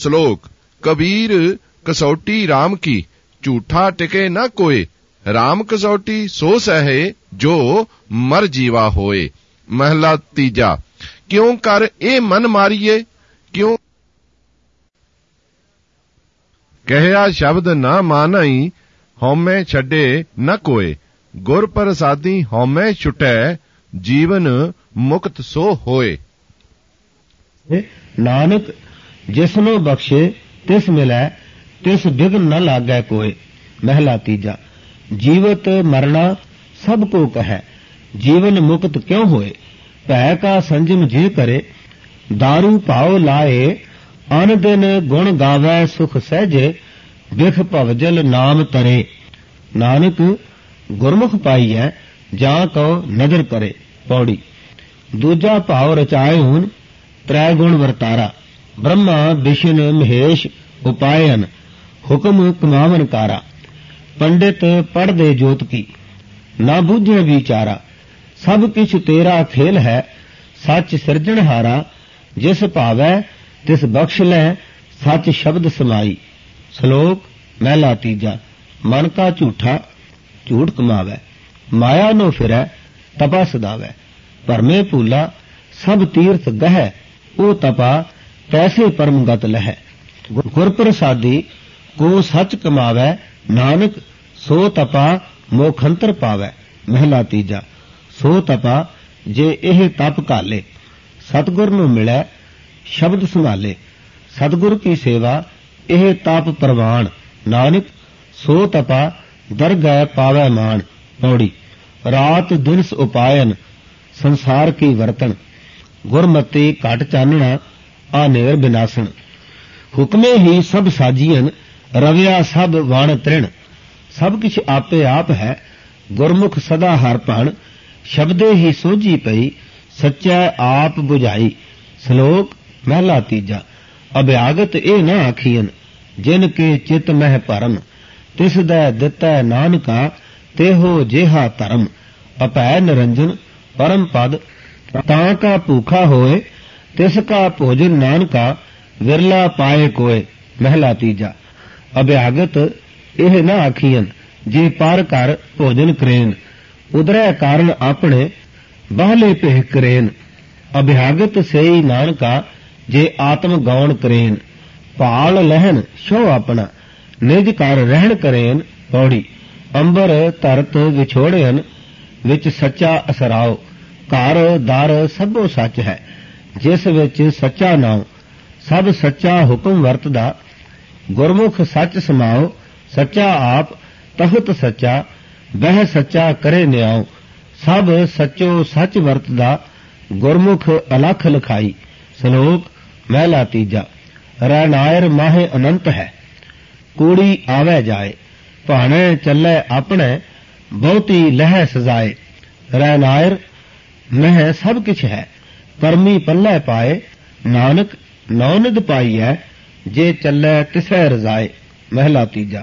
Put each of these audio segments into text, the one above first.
श्लोक। कबीर कसौटी राम की, झूठा टिके न कोय। राम कसौटी सो सहे, जो मर जीवा होए। महला तीजा। क्यों कर ए मन मारिए, क्यों कहया शब्द न मानई। हौमे छड़े न कोय, गुर प्रसादी हौमे छुटै। जीवन मुक्त सो होए। नानक जिसनो बख्शे तिस मिलै, तिस बिघन न लागै कोय। महला तीजा। जीवत मरना सब को कहे, जीवन मुक्त क्यों होए। भय का संजम जे करे, दारू भाव लाए। अन दिन गुण गावै सुख सहजे, बिख भवजल नाम तरे। नानक गुरमुख पाईऐ, जां को नदर करे। पौड़ी। दूजा भाव रचाए हून, त्रै गुण वरतारा। ब्रह्मा विष्णु महेश उपायन, हुक्म कमावन कारा। पंडित पढ़ दे जोत की, ना बूझे विचारा। सब किछ तेरा खेल है, सच सिरजनहारा। जिस भावै तिस बख्श लै, सच शब्द समाई। श्लोक। महला तीजा। मन का झूठा झूठ कमावै, माया नो फिरै तपा सदावै। भरमे भूला सब तीर्थ गहै, ओ तपा पैसे परम गत लहै। गुर प्रसादी को सच कमावै, नानक सो तपा मोखंतर पावै। महला तीजा। सो तपा जे एह तप घाले, सतगुर नूं मिलै शब्द संभाले। सतगुर की सेवा एह तप प्रवान, नानक सो तपा दरगह पावै मान। पौड़ी। रात दिनस उपायन, संसार की वर्तन। गुरमति घट चानना, आनेर विनाशन। हुक्मे ही सब साजियन, रविया सब वण तृण। सब किछ आपे आप है, गुरमुख सदा हर भण। शब्दे ही सोझी पई, सच्चै आप बुझाई। श्लोक। महला तीजा। अभ्यागत ए न आखियन, जिन के चित मह भरम। तिस दै दितै नानका, तेहो जेहा धर्म। अपै निरंजन परम पद, तां का भूखा होए। तिस का भोजन नानका, विरला पाए कोय। महला तीजा। अभ्यागत एह न आखियन, जे पर कर भोजन करेन। उदरै कारण अपने, बाहले भेह करेन। अभ्यागत सेई नानका, जे आत्म गौण करेन। भाल लहन शो अपना, निज कर रहन करेन। पौड़ी। अंबर धरत विछोड़ियन, विच सच्चा असराओ। घर दर सबो सच है, जिस विच सच्चा नाओ। सब सच्चा हुक्म वरतदा, गुरमुख सच समाओ। सच्चा आप तख्त सच्चा, बह सच्चा करे न्याओ। सब सचो सच वरतदा, गुरमुख अलख लिखाई। श्लोक। महला तीजा। रैनायर माहे अनंत है, कूड़ी आवे जाए। भाणे चलै अपने, बहुती लह सजाए। रैनायर मह सब किछ है, परमी पल्लै पाए। नानक नौनिध पाई है, जे चलै तिसै रजाए। महला तीजा।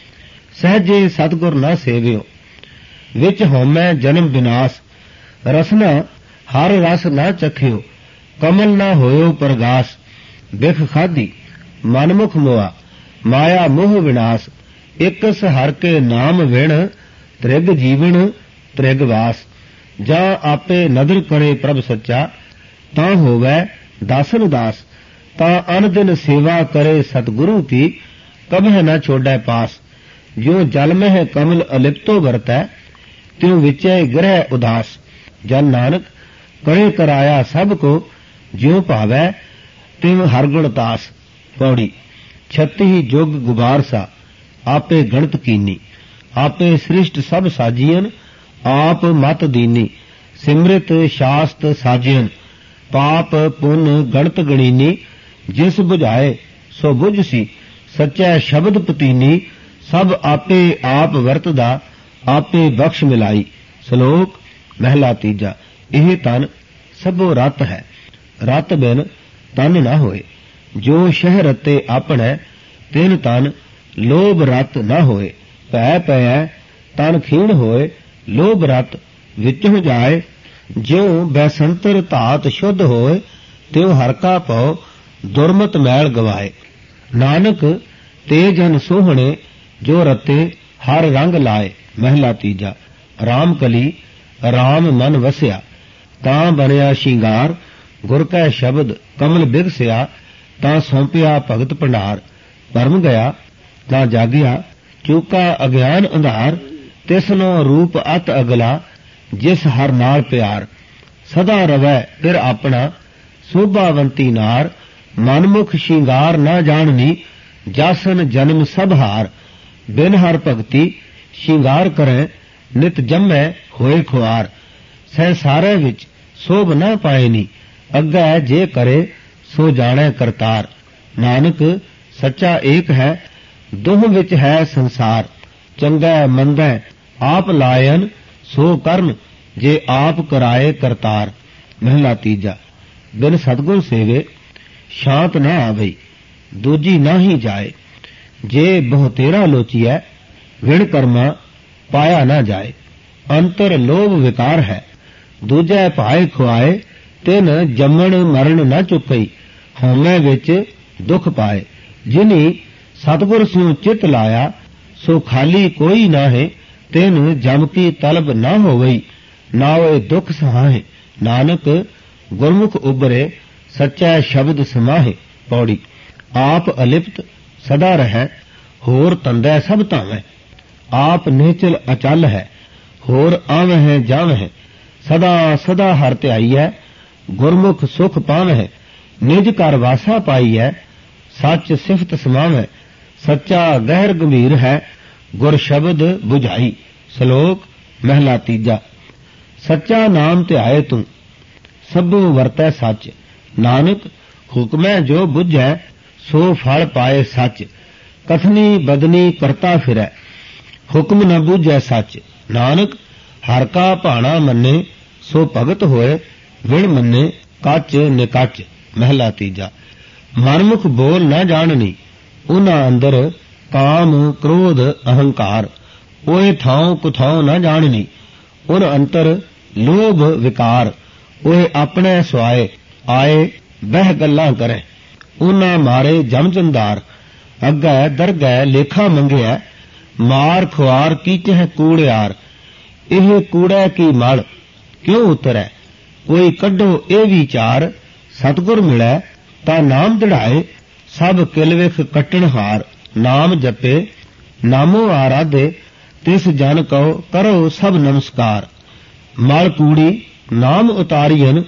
सहजे सतगुर न सेवियो, विच होमै जन्म विनाश। रसना हर रस न चखियो, कमल न होयो प्रगास। बिख खादी मनमुख मोआ, माया मोह विनाश। एकस हर के नाम विण, त्रिग जीवन त्रिग वास। जा आपे नदर करे प्रभ सच्चा, तां होवै दासन दास। तां अन दिन सेवा करे सतगुरु की, कबह न छोड़ै पास। जो जल में कमल अलिप्तो वरतै, त्यों विचै ग्रह उदास। जन नानक करे कराया सब को, ज्यों भावै त्यों हरगुण दास। पौड़ी। 36 जुग गुबार सा, आपे गणत कीनी। आपे सृष्ट सब साजियन, आप मत दीनी। सिमृत शास्त साजियन, पाप पुन गणत गणीनी। जिस बुझाए सो बुझ सी, सच्चै शब्द पतीनी। सब आपे आप वरतदा, आपे बख्श मिलाई। श्लोक। महला तीजा। यह तन सबो रत है, रत बिन तन न होए। जो शह रते अपने, तिन तन लोभ रत न होए। भै पै तन खीण होए, लोभ रत विचों जाए। ज्यों बैसंतर धात शुद्ध होए, त्यों हर का पौ दुरमत मैल गवाए। ਨਾਨਕ ਤੇ ਜਨ ਸੋਹਣੇ ਜੋ ਰਤੇ ਹਰ ਰੰਗ ਲਾਏ। ਮਹਿਲਾ ਤੀਜਾ। ਰਾਮ ਕਲੀ ਰਾਮ ਮਨ ਵਸਿਆ ਤਾਂ ਬਣਿਆ ਸ਼ਿੰਗਾਰ। ਗੁਰ ਕੈ ਸ਼ਬਦ ਕਮਲ ਬਿਗਸਿਆ ਤਾਂ ਸੌਂਪਿਆ ਭਗਤ ਭੰਡਾਰ। ਭਰਮ ਗਿਆ ਤਾਂ ਜਾਗਿਆ ਚੂਕਾ ਅਗਿਆਨ ਅੰਧਾਰ। ਤਿਸਨੋ ਰੂਪ ਅਤ ਅਗਲਾ ਜਿਸ ਹਰ ਨਾਲ ਪਿਆਰ। ਸਦਾ ਰਵੈ ਫਿਰ ਆਪਣਾ ਸੋਭਾਵੰਤੀ ਨਾਰ। ਮਨਮੁਖ ਸ਼ਿੰਗਾਰ ਨਾ ਜਾਣਨੀ ਜਾਸਨ ਜਨਮ ਸਭ ਹਾਰ। ਬਿਨ ਹਰ ਭਗਤੀ ਸ਼ਿੰਗਾਰ ਕਰੈ ਨਿਤ ਜੰਮੈ ਹੋਏ ਖੁਆਰ। ਸੰਸਾਰੇ ਵਿੱਚ ਸੋਭ ਨਾ ਪਾਏਨੀ ਅੱਗੇ ਜੇ ਕਰੇ ਸੋ ਜਾਣੈ ਕਰਤਾਰ। ਨਾਨਕ ਸੱਚਾ ਏਕ ਹੈ ਦੋਹ ਵਿੱਚ ਹੈ ਸੰਸਾਰ। ਚੰਗਾ ਮੰਦਾ ਆਪ ਲਾਇਨ ਸੋ ਕਰਨ ਜੇ ਆਪ ਕਰਾਏ ਕਰਤਾਰ। ਮਹਿਲਾ ਤੀਜਾ। ਬਿਨ ਸਤਿਗੁਰ ਸੇਵੇ ਸ਼ਾਂਤ ਨਾ ਆਵਈ ਦੂਜੀ ਨਾ ਹੀ ਜਾਏ। ਜੇ ਬਹੁਤੇਰਾ ਲੋਚੀਐ ਵਿਣ ਕਰਮਾ ਪਾਇਆ ਨਾ ਜਾਏ। ਅੰਤਰ ਲੋਭ ਵਿਕਾਰ ਹੈ ਦੂਜੈ ਭਾਏ ਖੁਆਏ। ਤਿਨ ਜੰਮਣ ਮਰਨ ਨਾ ਚੁੱਕਈ ਹਉਮੈ ਵਿੱਚ ਦੁੱਖ ਪਾਏ। ਜਿਨੀ ਸਤਿਗੁਰ ਸਿਉ ਚਿਤ ਲਾਇਆ ਸੋ ਖਾਲੀ ਕੋਈ ਨਾਹੇ। ਤਿਨ ਜਮ ਕੀ ਤਲਬ ਨਾ ਹੋਵਈ ਨਾ ਹੋਏ ਦੁੱਖ ਸਹਾਏ। ਨਾਨਕ ਗੁਰਮੁਖ ਉਬਰੇ ਸੱਚਾ ਸ਼ਬਦ ਸਮਾਹੇ। ਪੌੜੀ। ਆਪ ਅਲਿਪਤ ਸਦਾ ਰਹੈ ਹੋਰ ਤੰਦੈ ਸਭ ਧਾਵੈ। ਆਪ ਨਿਹਚਲ ਅਚਲ ਹੈ ਹੋਰ ਆਵਹਿ ਜਾਵਹਿ। ਸਦਾ ਸਦਾ ਹਰ ਧਿਆਈਐ ਗੁਰਮੁਖ ਸੁਖ ਪਾਵਹਿ। ਨਿਜ ਘਰ ਵਾਸਾ ਪਾਈਐ ਸੱਚ ਸਿਫਤ ਸਮਾਵੈ। ਸੱਚਾ ਗਹਿਰ ਗੰਭੀਰ ਹੈ ਗੁਰ ਸ਼ਬਦ ਬੁਝਾਈ। ਸ਼ਲੋਕ। ਮਹਿਲਾ ਤੀਜਾ। ਸੱਚਾ ਨਾਮ ਧਿਆਏ ਤੂੰ ਸਭੋ ਵਰਤੈ ਸੱਚ। ਨਾਨਕ ਹੁਕਮੈ ਜੋ ਬੁਝੈ ਸੋ ਫਲ ਪਾਏ ਸੱਚ। ਕਥਨੀ ਬਦਨੀ ਕਰਤਾ ਫਿਰੈ ਹੁਕਮ ਨ ਬੁਝੈ ਸੱਚ। ਨਾਨਕ ਹਰ ਕਾ ਭਾਣਾ ਮੰਨੇ ਸੋ ਭਗਤ ਹੋਏ ਵਿਣ ਮੰਨੇ ਕੱਚ ਨਿਕੱਚ। ਮਹਿਲਾ ਤੀਜਾ। ਮਨਮੁਖ ਬੋਲ ਨਾ ਜਾਣਨੀ ਉਹਨਾਂ ਅੰਦਰ ਕਾਮ ਕ੍ਰੋਧ ਅਹੰਕਾਰ। ਓਏ ਥਾਉ ਕੁਥਾਉ ਨਾ ਜਾਣਨੀ ਉਨ ਅੰਤਰ ਲੋਭ ਵਿਕਾਰ। ਓਏ ਆਪਣੇ ਸੁਆਏ ਆਏ ਬਹਿ ਗੱਲਾਂ ਕਰੇ ਉਹਨਾਂ ਮਾਰੇ ਜਮਜੰਦਾਰ। ਅੱਗੇ ਦਰਗਹਿ ਲੇਖਾ ਮੰਗਿਆ ਮਾਰ ਖੁਆਰ ਕੀਚਹਿ ਕੂੜਿਆਰ। ਇਹ ਕੂੜੈ ਕੀ ਮਲ ਕਿਉਂ ਉਤਰੈ ਕੋਈ ਕੱਢੋ ਇਹ ਵਿਚਾਰ। ਸਤਿਗੁਰ ਮਿਲੈ ਤਾਂ ਨਾਮ ਦੜਾਏ ਸਭ ਕਿਲਵਿਖ ਕੱਟਣ ਹਾਰ। ਨਾਮ ਜਪੇ ਨਾਮੋ ਆਰਾਧੇ ਤਿਸ ਜਨ ਕਉ ਕਰੋ ਸਭ ਨਮਸਕਾਰ। ਮਲ ਕੂੜੀ ਨਾਮ ਉਤਾਰੀਨ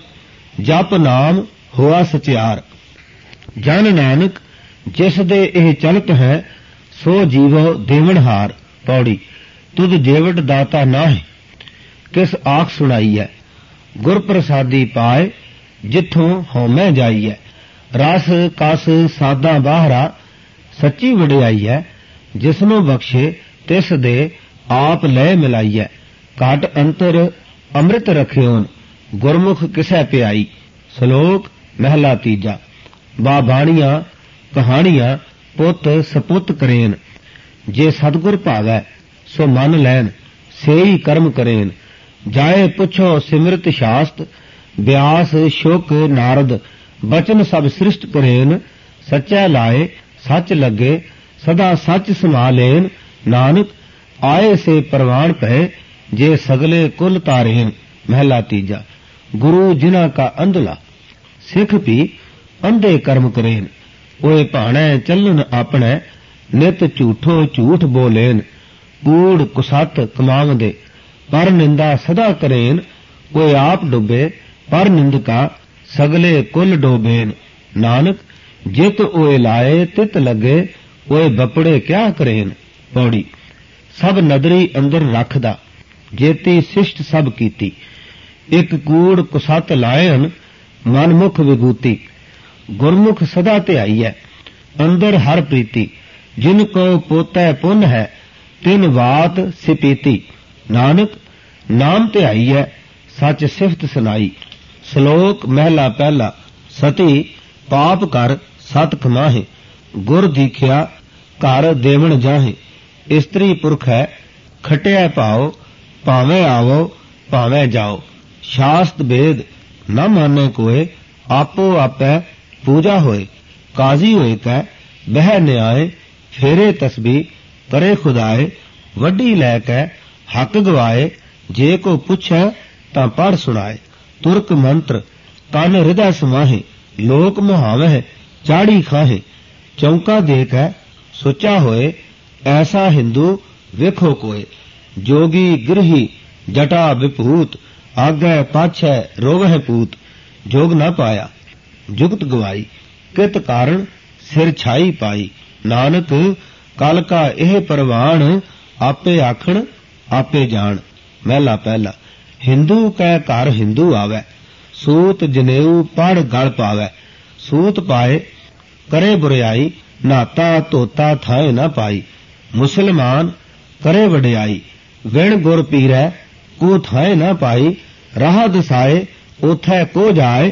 ਜਪ ਨਾਮ ਹੋਆ ਸਚਿਆਰ। ਜਨ ਨਾਨਕ ਜਿਸ ਦੇ ਇਹ ਚਲਤ ਹੈ ਸੋ ਜੀਵੋ ਦੇਵਨਹਾਰ। ਪੌੜੀ। ਤੁਧ ਜੇਵਟ ਦਾਤਾ ਨਾਹਿ ਕਿਸ ਆਖ ਸੁਣਾਈ ਹੈ। ਗੁਰ ਪ੍ਰਸਾਦੀ ਪਾਏ ਜਿੱਥੋਂ ਹਉਮੈ ਜਾਈਐ। ਰਸ ਕਸ ਸਾਦਾ ਬਾਹਰਾ ਸੱਚੀ ਵਡਿਆਈ ਹੈ। ਜਿਸਨੂੰ ਬਖਸ਼ੇ ਤਿਸ ਦੇ ਆਪ ਲੈ ਮਿਲਾਈਐ। ਘਟ ਅੰਤਰ ਅੰਮ੍ਰਿਤ ਰਖਿਓਨ ਗੁਰਮੁਖ ਕਿਸੈ ਪਿਆਈ। ਸ਼ਲੋਕ। ਮਹਿਲਾ ਤੀਜਾ। ਬਾਬਾਣੀਆਂ ਕਹਾਣੀਆਂ ਪੁੱਤ ਸਪੁੱਤ ਕਰੇਨ। ਜੇ ਸਤਿਗੁਰ ਭਾਵੈ ਸੋ ਮੰਨ ਲੈਨ ਸੇਈ ਕਰਮ ਕਰੇਨ। ਜਾਏ ਪੁੱਛੋ ਸਿਮਰਤ ਸ਼ਾਸਤ ਬਿਆਸ ਸ਼ੁਕ ਨਾਰਦ। ਬਚਨ ਸਭ ਸ੍ਰਿਸ਼ਟ ਕਰੇਨ ਸੱਚੈ ਲਾਏ ਸੱਚ ਲੱਗੇ ਸਦਾ ਸੱਚ ਸਮਾ ਲੈਨ। ਨਾਨਕ ਆਏ ਸੇ ਪ੍ਰਵਾਨ ਪਏ ਜੇ ਸਗਲੇ ਕੁਲ ਤਾਰੇਨ। ਮਹਿਲਾ ਤੀਜਾ। ਗੁਰੂ ਜਿਨ੍ਹਾਂ ਕਾ ਅੰਧਲਾ ਸਿੱਖ ਵੀ ਅੰਧੇ ਕਰਮ ਕਰੇਨ। ਓਏ ਭਾਣੈ ਚੱਲਨ ਆਪਣੈ ਨਿਤ ਝੂਠੋ ਝੂਠ ਬੋਲੇਨ। ਕੂੜ ਕੁਸਤ ਕਮਾਵਦੇ ਪਰ ਨਿੰਦਾ ਸਦਾ ਕਰੇਨ। ਓਏ ਆਪ ਡੁੱਬੇ ਪਰ ਨਿੰਦਕਾ ਸਗਲੇ ਕੁਲ ਡੋਬੇਨ। ਨਾਨਕ ਜਿਤ ਓਏ ਲਾਏ ਤਿਤ ਲੱਗੇ ਓਏ ਬਪੜੇ ਕਿਆ ਕਰੇਨ। ਪੌੜੀ। ਸਭ ਨਦਰੀ ਅੰਦਰ ਰੱਖਦਾ ਜੇਤੀ ਸਿਸ਼ਟ ਸਭ ਕੀਤੀ। ਇੱਕ ਕੂੜ ਕੁਸਤ ਲਾਇਨ ਮਨਮੁਖ ਵਿਗੂਤੀ। ਗੁਰਮੁਖ ਸਦਾ ਧਿਆਈਐ ਅੰਦਰ ਹਰ ਪ੍ਰੀਤੀ। ਜਿਨ ਕੋ ਪੋਤੈ ਪੁੰਨ ਹੈ ਤਿਨ ਬਾਤ ਸਿਪੀਤੀ। ਨਾਨਕ ਨਾਮ ਧਿਆਈਐ ਸੱਚ ਸਿਫਤ ਸੁਨਾਈ। ਸ਼ਲੋਕ। ਮਹਿਲਾ ਪਹਿਲਾ। ਸਤੀ ਪਾਪ ਕਰ ਸਤ ਕਮਾਹੇ ਗੁਰ ਦੀਖਿਆ ਘਰ ਦੇਵਣ ਜਾਹੇ। ਇਸਤਰੀ ਪੁਰਖ ਹੈ ਖਟਿਆ ਭਾਉ ਭਾਵੇਂ ਆਵੋ ਭਾਵੇਂ ਜਾਓ। ਸ਼ਾਸਤ ਭੇਦ ਨਾ ਮਾਨੇ ਕੋਏ ਆਪੋ ਆਪੈ ਪੂਜਾ ਹੋਏ। ਕਾਜ਼ੀ ਹੋਏ ਕੈ ਬਹਿ ਨਿਆਏ ਫੇਰੇ ਤਸਬੀ ਕਰੇ ਖੁਦਾਏ ਵੱਡੀ ਲੈ ਕੇ ਹੱਕ ਗਵਾਏ ਜੇ ਕੋ ਪੁੱਛੈ ਤਾਂ ਪੜ ਸੁਣਾਏ ਤੁਰਕ ਮੰਤਰ ਕੰਨ ਹਿਰਦੈ ਸਮਾਹੇ ਲੋਕ ਮੁਹਾਵਹਿ ਚਾੜੀ ਖਾਹੇ ਚੌਂਕਾ ਦੇ ਕੇ ਸੁੱਚਾ ਹੋਏ ਐਸਾ ਹਿੰਦੂ ਵੇਖੋ ਕੋਏ ਜੋਗੀ ਗ੍ਰਹੀ ਜਟਾ ਵਿਭੂਤ ਆਗੈ ਪਾਛੈ ਰੋਵਹਿ ਪੂਤ ਜੋਗ ਨਾ ਪਾਇਆ ਜੁਗਤ ਗਵਾਈ ਕਿਤ ਕਾਰਣ ਸਿਰ ਛਾਈ ਪਾਈ ਨਾਨਕ ਕਲ ਕਾ ਇਹ ਪ੍ਰਵਾਨ ਆਪੇ ਆਖਣ ਆਪੇ ਜਾਣ ਮਹਿਲਾ ਪਹਿਲਾ ਹਿੰਦੂ ਕੈ ਘਰ ਹਿੰਦੂ ਆਵੈ ਸੂਤ ਜਨੇਊ ਪੜ ਗਲ ਪਾਵੈ ਸੂਤ ਪਾਏ ਕਰੇ ਬੁਰਿਆਈ ਨਾਤਾ ਧੋਤਾ ਥਾਏ ਨਾ ਪਾਈ ਮੁਸਲਮਾਨ ਕਰੇ ਵਡਿਆਈ ਵਿਣ ਗੁਰ ਪੀਰੈ ਕੋ ਥਾਏ ਨਾ ਪਾਈ ਰਾਹ ਦਸਾਏ ਉਥੈ ਕੋ ਜਾਏ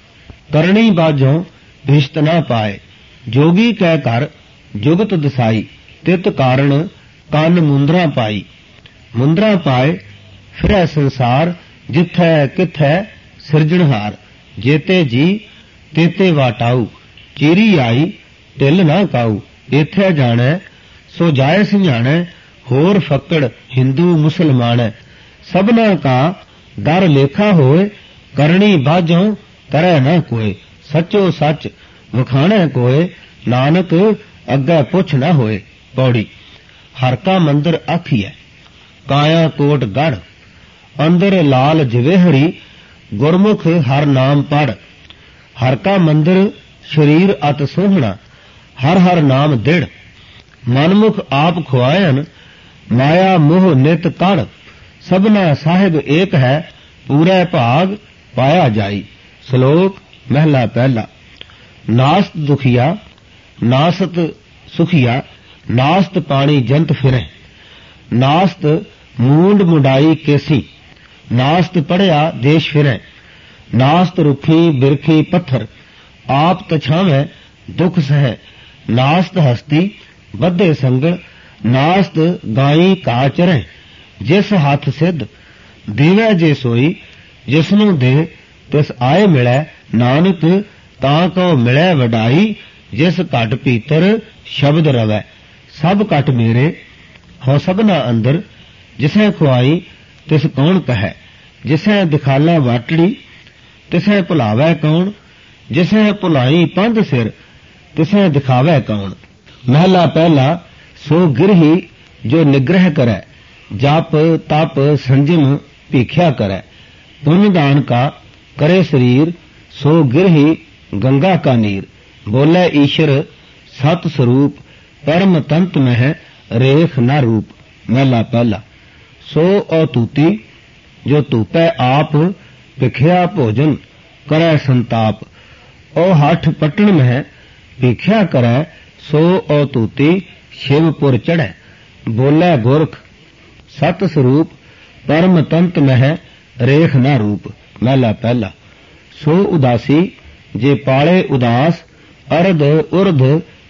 ਕਰਨੀ ਬਾਝੋਂ ਭਿਸ਼ਤ ਨਾ ਪਾਏ ਜੋਗੀ ਕੈ ਘਰ ਜੁਗਤ ਦਸਾਈ ਤਿਤ ਕਾਰਣ ਕੰਨ ਮੁੰਦਰਾ ਪਾਈ ਮੁੰਦਰਾ ਪਾਏ ਫਿਰੈ ਸੰਸਾਰ ਜਿਥੈ ਕਿਥੈ ਸਿਰਜਣਹਾਰ ਜੇਤੇ ਜੀ ਤੇਤੇ ਵਾਟਾਊ ਚੀਰੀ ਆਈ ਢਿੱਲ ਨਾ ਕਾਊ ਇਥੈ ਜਾਣੈ ਸੋ ਜਾਏ ਸਿਆਣੈ ਹੋਰ ਫੱਕੜ ਹਿੰਦੂ ਮੁਸਲਮਾਨੈ ਸਭਨਾ ਕਾ ਦਰ ਲੇਖਾ ਹੋਏ ਕਰਨੀ ਬਾਝੋਂ ਕਰੈ ਨਾ ਕੋਏ ਸੱਚੋ ਸੱਚ ਵਖਾਣੈ ਕੋਏ ਨਾਨਕ ਅੱਗੇ ਪੁੱਛ ਨਾ ਹੋਏ ਪੌੜੀ ਹਰ ਕਾ ਮੰਦਰ ਆਖੀਐ ਕਾਇਆ ਕੋਟ ਗੜ ਅੰਦਰ ਲਾਲ ਜਵੇਹਰੀ ਗੁਰਮੁਖ ਹਰ ਨਾਮ ਪੜ ਹਰ ਕਾ ਮੰਦਰ ਸ਼ਰੀਰ ਅਤ ਸੋਹਣਾ ਹਰ ਹਰ ਨਾਮ ਦਿੜ ਮਨਮੁਖ ਆਪ ਖੁਆਇਨ ਮਾਇਆ ਮੋਹ ਨਿਤ ਕੜ ਸਭਨਾ ਸਾਹਿਬ ਏਕ ਹੈ ਪੂਰੇ ਭਾਗ ਪਾਇਆ ਜਾਈ ਸ਼ਲੋਕ ਮਹਿਲਾ ਪਹਿਲਾ ਨਾਸਤ ਦੁਖੀਆ ਨਾਸਤ ਸੁਖੀਆ ਨਾਸਤ ਪਾਣੀ ਜੰਤ ਫਿਰੈ ਨਾਸਤ ਮੂੰਡ ਮੁੰਡਾਈ ਕੇਸੀ ਨਾਸਤ ਪੜਿਆ ਦੇਸ਼ ਫਿਰੈ ਨਾਸਤ ਰੁੱਖੀ ਬਿਰਖੀ ਪੱਥਰ ਆਪ ਤਛਾਵੈ ਦੁਖ ਸਹਿ ਨਾਸਤ ਹਸਤੀ ਬੱਧੇ ਸੰਗਲ ਨਾਸਤ ਗਾਈ ਕਾ ਚਰੈ ਜਿਸ ਹੱਥ ਸਿੱਧ ਦੇਵੈ ਜੇ ਸੋਈ ਜਿਸ ਨੂੰ ਦੇ ਤਿਸ ਆਏ ਮਿਲੈ ਨਾਨਕ ਤਾਂ ਕਉ ਮਿਲੈ ਵਡਾਈ ਜਿਸ ਘਟ ਭੀਤਰ ਸ਼ਬਦ ਰਵੈ ਸਭ ਘਟ ਮੇਰੇ ਹੋ ਸਭਨਾ ਅੰਦਰ ਜਿਸੈ ਖੁਆਈ ਤਿਸ ਕੌਣ ਕਹੈ ਜਿਸੈ ਦਿਖਾਲਾ ਵਾਟੜੀ ਤਿਸੈ ਭੁਲਾਵੈ ਕੌਣ ਜਿਸੈ ਭੁਲਾਈ ਪੰਧ ਸਿਰ ਤਿਸੈ ਦਿਖਾਵੈ ਕੌਣ ਮਹਿਲਾ ਪਹਿਲਾ ਸੋ ਗਿਰਹੀ ਜੋ ਨਿਗ੍ਰਹ ਕਰੈ ਜਪ ਤਪ ਸੰਜਮ ਭੀਖਿਆ ਕਰੈ ਪੁੰਨ ਦਾਨ ਕਾ ਕਰੇ ਸਰੀਰ ਸੋ ਗਿਰਹੀ ਗੰਗਾ ਕਾ ਨੀਰ ਬੋਲੇ ਈਸ਼ਰ ਸਤ ਸਰੂਪ ਪਰਮ ਤੰਤ ਮਹਿ ਰੇਖ ਨਾ ਰੂਪ ਮਹਿਲਾ ਪਹਿਲਾ ਸੋ ਔਤੂਤੀ ਜੋ ਧੂਪੈ ਆਪ ਭਿਖਿਆ ਭੋਜਨ ਕਰੈ ਸੰਤਾਪ ਉਹ ਹੱਠ ਪਟਣ ਮਹਿ ਭਿਖਿਆ ਕਰੈ ਸੋ ਔਤੂਤੀ ਸ਼ਿਵਪੁਰ ਚੜ੍ਹੈ ਬੋਲੇ ਗੁਰਖ ਸਤ ਸਰੂਪ ਪਰਮ ਤੰਤ ਮਹਿ ਰੇਖ ਨਾ ਰੂਪ ਮਹਿਲਾ ਪਹਿਲਾ ਸੋ ਉਦਾਸੀ ਜੇ ਪਾਲੇ ਉਦਾਸ ਅਰਧ ਉਰਧ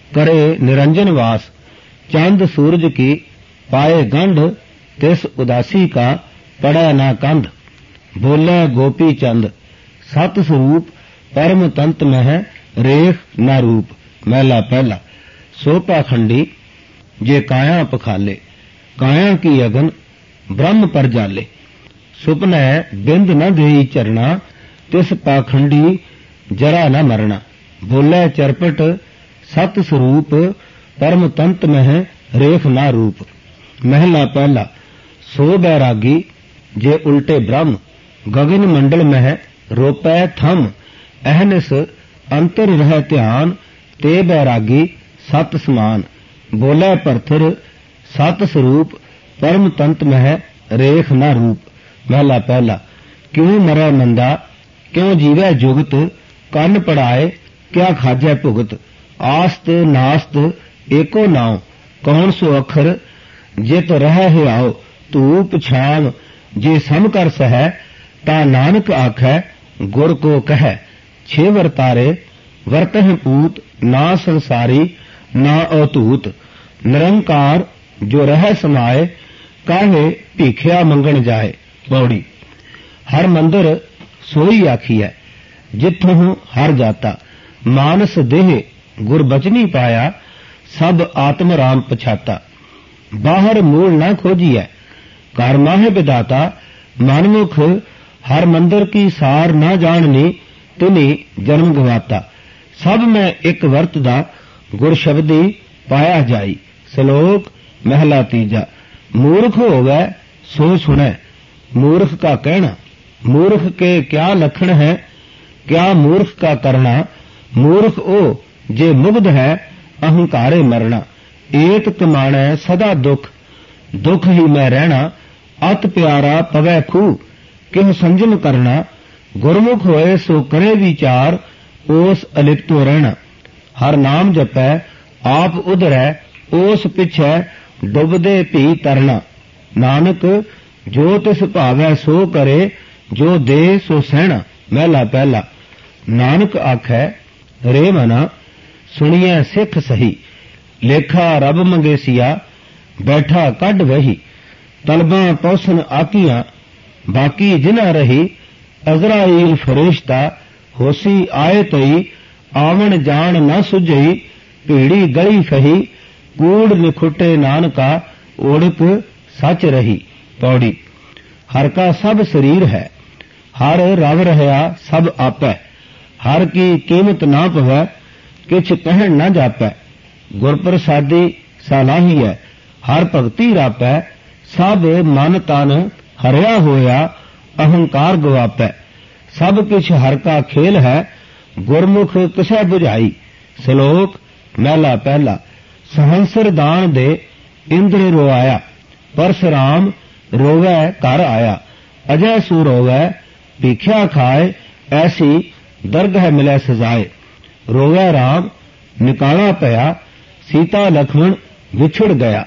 ਕਰੇ ਨਿਰੰਜਨ ਵਾਸ ਚੰਦ ਸੂਰਜ ਕੀ ਪਾਏ ਗੰਢ ਤਿਸ ਉਦਾਸੀ ਕਾ ਪੜੈ ਨਾ ਕੰਧ ਬੋਲੇ ਗੋਪੀ ਚੰਦ ਸਤ ਸਰੂਪ ਪਰਮ ਤੰਤ ਮਹਿ ਰੇਖ ਨਾ ਰੂਪ ਮਹਿਲਾ ਪਹਿਲਾ ਸੋ ਪਾਖੰਡੀ ਜੇ ਕਾਇਆ ਪਖਾਲੇ ਕਾਇਆ ਕੀ ਅਗਨ ਬ੍ਰਹਮ ਪਰ ਜਾਲੇ ਸੁਪਨੈ ਬਿੰਦ ਨ ਦੇਈ ਚਰਣਾ ਤਿਸ ਪਾਖੰਡੀ ਜਰਾ ਨ ਮਰਣਾ ਬੋਲੇ ਚਰਪਟ ਸਤ ਸਰੂਪ ਪਰਮ ਤੰਤ ਮਹਿ ਰੇਖ ਨਾ ਰੂਪ ਮਹਿਲਾ ਪਹਿਲਾ ਸੋ ਬੈਰਾਗੀ ਜੇ ਉਲਟੇ ਬ੍ਰਹਮ ਗਗਨ ਮੰਡਲ ਮਹਿ ਰੋਪੈ ਥਮ ਅਹਨਿਸ ਅੰਤਰ ਰਹਿ ਧਿਆਨ ਤੇ ਬੈਰਾਗੀ ਸਤ ਸਮਾਨ ਬੋਲੇ ਪਰਥਰ ਸਤ ਸਰੂਪ ਪਰਮ ਤੰਤ ਮਹਿ ਰੇਖ ਨਾ ਰੂਪ ਮਹਿਲਾ ਪਹਿਲਾ ਕਿਉ ਮਰੈ ਮੰਦਾ ਕਿਉ ਜੀਵੈ ਜੁਗਤ ਕੰਨ ਪੜਾਏ ਕਿਆ ਖਾਜੈ ਭੁਗਤ ਆਸਤ ਨਾਸਤ ਏਕੋ ਨਾਉ ਕੌਣ ਸੋ ਅਖਰ ਜਿਤ ਰਹਿ ਹਿਆਉ ਧੂਪ ਛਾਮ ਜੇ ਸਮ ਕਰ ਸਹੈ ਤਾ ਨਾਨਕ ਆਖੈ ਗੁਰ ਕੋ ਕਹੈ ਛੇ ਵਰਤਾਰੇ ਵਰਤਹਿ ਪੂਤ ਨਾ ਸੰਸਾਰੀ ਨਾ ਅਤੂਤ ਨਿਰੰਕਾਰ ਜੋ ਰਹਿ ਸਮਾਏ ਕਾਹੇ ਭੀਖਿਆ ਮੰਗਣ ਜਾਏ ਪੌੜੀ ਹਰ ਮੰਦਰ ਸੋਈ ਆਖੀਐ ਜਿੱਥੋਂ ਹਰ ਜਾਤਾ ਮਾਨਸ ਦੇਹ ਗੁਰ ਬਚਨੀ ਪਾਇਆ सब आत्म राम पछाता। बाहर मूल न खोजिए, घर माहे विदाता। मनमुख हर मंदिर की सार न जाननी, तिनी जन्म गवाता। सब में एक वर्तदा, गुर शब्दी पाया जाई। श्लोक महला तीजा। मूर्ख होवे सो सुने, मूर्ख का कहना। मूर्ख के क्या लक्षण है, क्या मूर्ख का करना। मूर्ख ओ जे मुग्ध है, अहंकारे मरना। एक कमाणे सदा दुख, दुख ही में रहना। अत प्यारा पवै खूह, किह संजम करना। गुरमुख होए सो करे विचार, ओस अलिप्तो रहना। हर नाम जपै आप उधरै, ओस पिछै डुबदे भी तरना। नानक जो तिस भावै सो करे, जो दे सो सहना। महला पहला। नानक आखै रे मना, सुनिए सिख सही। लेखा रब मंगेसिया, बैठा कढ वही। तलबा पौसन आकियां, बाकी जिना रही। अजराइल फरिश्ता, होसी आए तई। आवन जान न सुझई, भीड़ी गली फही। कूड़ निखुटे नानका, ओड़क सच रही। पौड़ी। हर का सब शरीर है, हर रव रहया सब आपै। हर की कीमत ना पवै, किछ कहन न जापै। गुरप्रसादी सालाही है, हर भगती रापै। सब मन तन हरिया होया, अहंकार गवापै। सब किछ हर का खेल है, गुरमुख किसै बुझाई। श्लोक महला पहला। सहंसर दान दे इंद्र रोआया, परशुराम रोवै घर आया। अजय सू रोवै भीख्या खाए, ऐसी दरगह मिलै सजाए। रोवै राम निकाला पया, सीता लक्ष्मण विछुड़ गया।